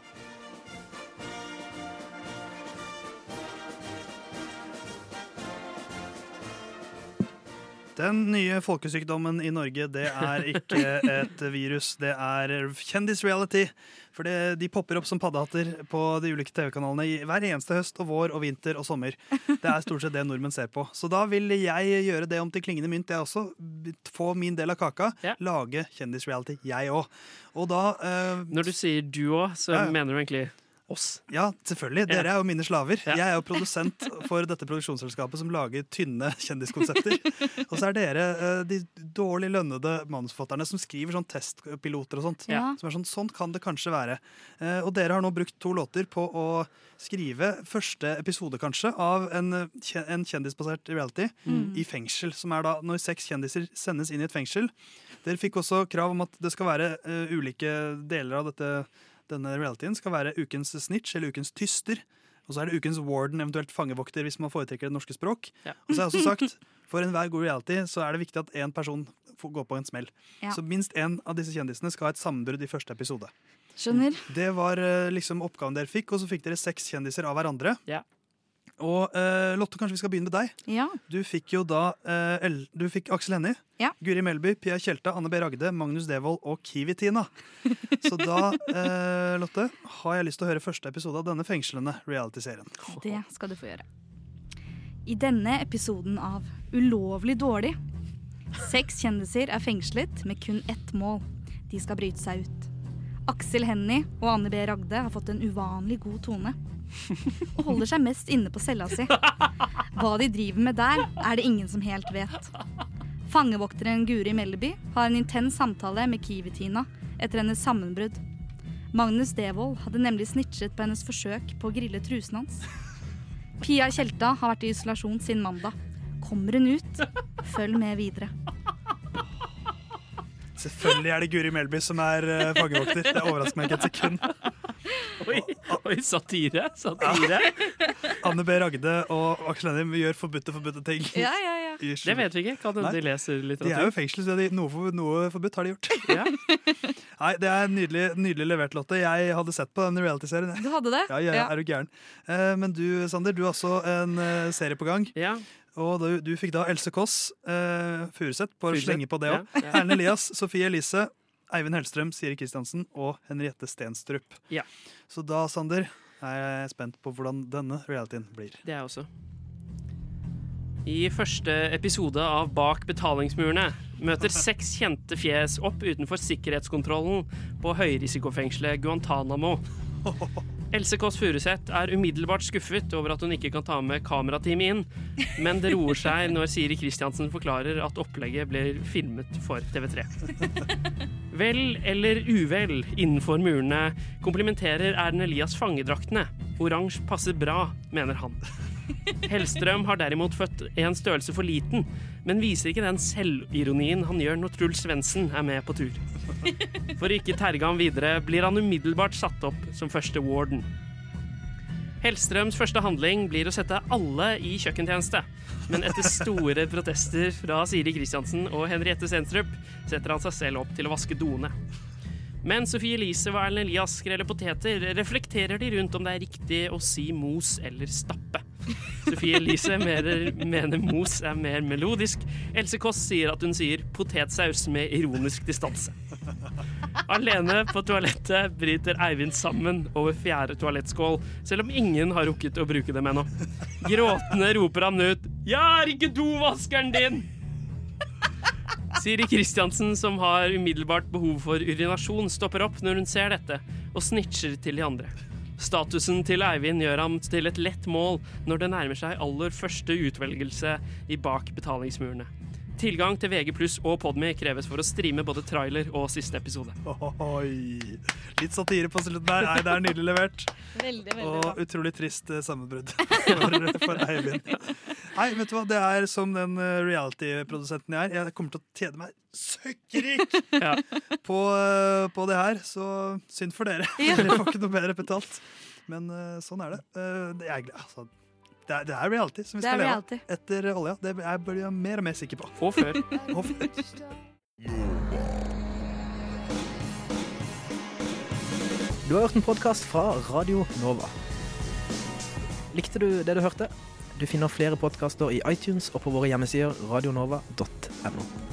Den nye folkesykdommen i Norge, det er ikke et virus, det er kjendisreality. For det, de popper opp som paddehatter på de ulike T V-kanalene i hver eneste høst og vår og vinter og sommer. Det er stort sett det nordmenn ser på. Så da vil jeg gjøre det om til klingende mynt, jeg også. Få min del av kaka. Ja. Lage kjendisreality, jeg òg. Og da eh, Når du sier du òg, så Ja, ja. mener du egentlig oss. Ja, selvfølgelig. Dere Ja. er jo mine slaver. Ja. Jeg er jo produsent for dette produksjonsselskapet som lager tynne kjendiskonsepter. Og så er dere eh, de dårlig lønnede manusforfatterne som skriver sånn testpiloter og sånt. Ja. Som er sånn, sånn kan det kanskje være. Eh, og dere har nå brukt to låter på å skrive første episode, kanskje, av en, eh, kje- en kjendisbasert reality Mm. i fengsel. Som er da når seks kjendiser sendes inn i et fengsel. Dere fikk også krav om at det skal være eh, ulike deler av dette denne realityen skal være ukens snitch eller ukens tyster. Og så er det ukens warden, eventuelt fangevokter, hvis man foretrekker det norske språk. Ja. Og så har jeg også sagt, for enhver god reality så er det viktig at én person får gå på en smell. Ja. Så minst én av disse kjendisene skal ha et sammenbrudd i første episode. Skjønner. Det var eh, liksom oppgaven dere fikk, og så fikk dere seks kjendiser av hverandre. Ja. Og eh, Lotte, kanskje vi skal begynne med deg. Ja. Du fikk jo da eh, El- du fikk Aksel Hennie, Ja. Guri Melby, Pia Tjelta, Anne B. Ragde, Magnus Devold og Kiwi-Tina. Så da, eh, Lotte, har jeg lyst til å høre første episode av denne fengslende reality-serien. Det skal du få gjøre. I denne episoden av Ulovlig dårlig. Seks kjendiser er fengslet med kun ett mål. De skal bryte seg ut. Aksel Hennie og Anne B. Ragde har fått en uvanlig god tone. Og holder seg mest inne på cella si. Hva de driver med der, er det ingen som helt vet. Fangevokteren Guri Melby har en intens samtale med Kiwi-Tina etter hennes sammenbrudd. Magnus Devold hadde nemlig snitchet på hennes forsøk på å grille trusen hans. Pia Tjelta har vært i isolasjon siden mandag. Kommer hun ut? Følg med videre. Selvfølgelig er det Guri Melby som er uh, fangevokter. Det overrasker meg ikke et sekund. Oi, oi satire. Satire. Anne B. Ragde og Aksel Hennie gjør forbudte forbudte ting. Ja, ja, ja. I- Det vet vi ikke. Kan hende de leser litteratur. De er jo i fengsel, så de, noe, for, noe forbudt har de gjort. Ja. Nei, det er nydelig, nydelig levert, Lotte. Jeg hadde sett på denne reality-serien. jeg. Du hadde det? Ja, ja, ja, Ja. er du gæren. Eh, men du, Sander, du har også en eh, serie på gang. Ja. Og du, du fikk da Else Kåss eh, Furuseth på å Furuseth, slenge på det òg. ja, ja. Erlend Elias, Sofie Elise, Eivind Hellstrøm, Siri Kristiansen og Henriette Stenstrup. Ja. Så da, Sander, er jeg spent på hvordan denne realityen blir. Det er jeg også. I første episode av Bak betalingsmurene møter seks kjente fjes opp utenfor sikkerhetskontrollen på høyrisikofengselet Guantánamo. Else Kåss Furuseth er umiddelbart skuffet over at hun ikke kan ta med kamerateamet inn, men det roer seg når Siri Kristiansen forklarer at opplegget blir filmet for T V tre. Vel eller uvel innenfor murene komplimenterer Erlend Elias fangedraktene. Oransje passer bra, mener han. Hellstrøm har derimot født en størrelse for liten, men viser ikke den selvironien han gjør når Truls Svendsen er med på tur. For å ikke terge ham videre blir han umiddelbart satt opp som første warden. Hellstrøms første handling blir å sette alle i kjøkkentjeneste, men etter store protester fra Siri Kristiansen og Henriette Stenstrup setter han seg selv opp til å vaske doene. Men Sofie Elise og Erlend Elias skreller poteter, reflekterer de rundt om det er riktig å si mos eller stappe. Sofie Elise mener, mener mos er mer melodisk. Else Kåss sier at hun sier potetsaus med ironisk distanse. Alene på toalettet bryter Eivind sammen over fjerde toalettskål, selv om ingen har rukket å bruke dem ennå. Gråtende roper han ut «Jeg er ikke dovaskeren din!» Siri Kristiansen, som har umiddelbart behov for urinasjon, stopper opp når hun ser dette, og snitcher til de andre. Statusen til Eivind gjør ham til et lett mål når det nærmer seg aller første utvelgelse i bak betalingsmurene. Tilgang til V G pluss og Podme kreves for å streame både trailer og siste episode. Oi, litt satire på slutten der. Nei, det er nydelig levert. Veldig, veldig og bra. Utrolig trist uh, sammenbrudd for, for Eivind. Nei, vet du hva, det er som den uh, reality-produsenten jeg er. Jeg kommer til å tjene meg søkkerik ja. på, uh, på det her, så synd for dere. Ja. Dere får ikke noe bedre betalt. Men uh, sånn er det. Uh, det er glad, altså. Det er, det er reality som vi skal leve av etter olja. Det er jeg mer og mer sikker på. Og før. og før. Du har hørt en podcast fra Radio Nova. Likte du det du hørte? Du finner flere podcaster i iTunes og på våre hjemmesider radionova punktum no.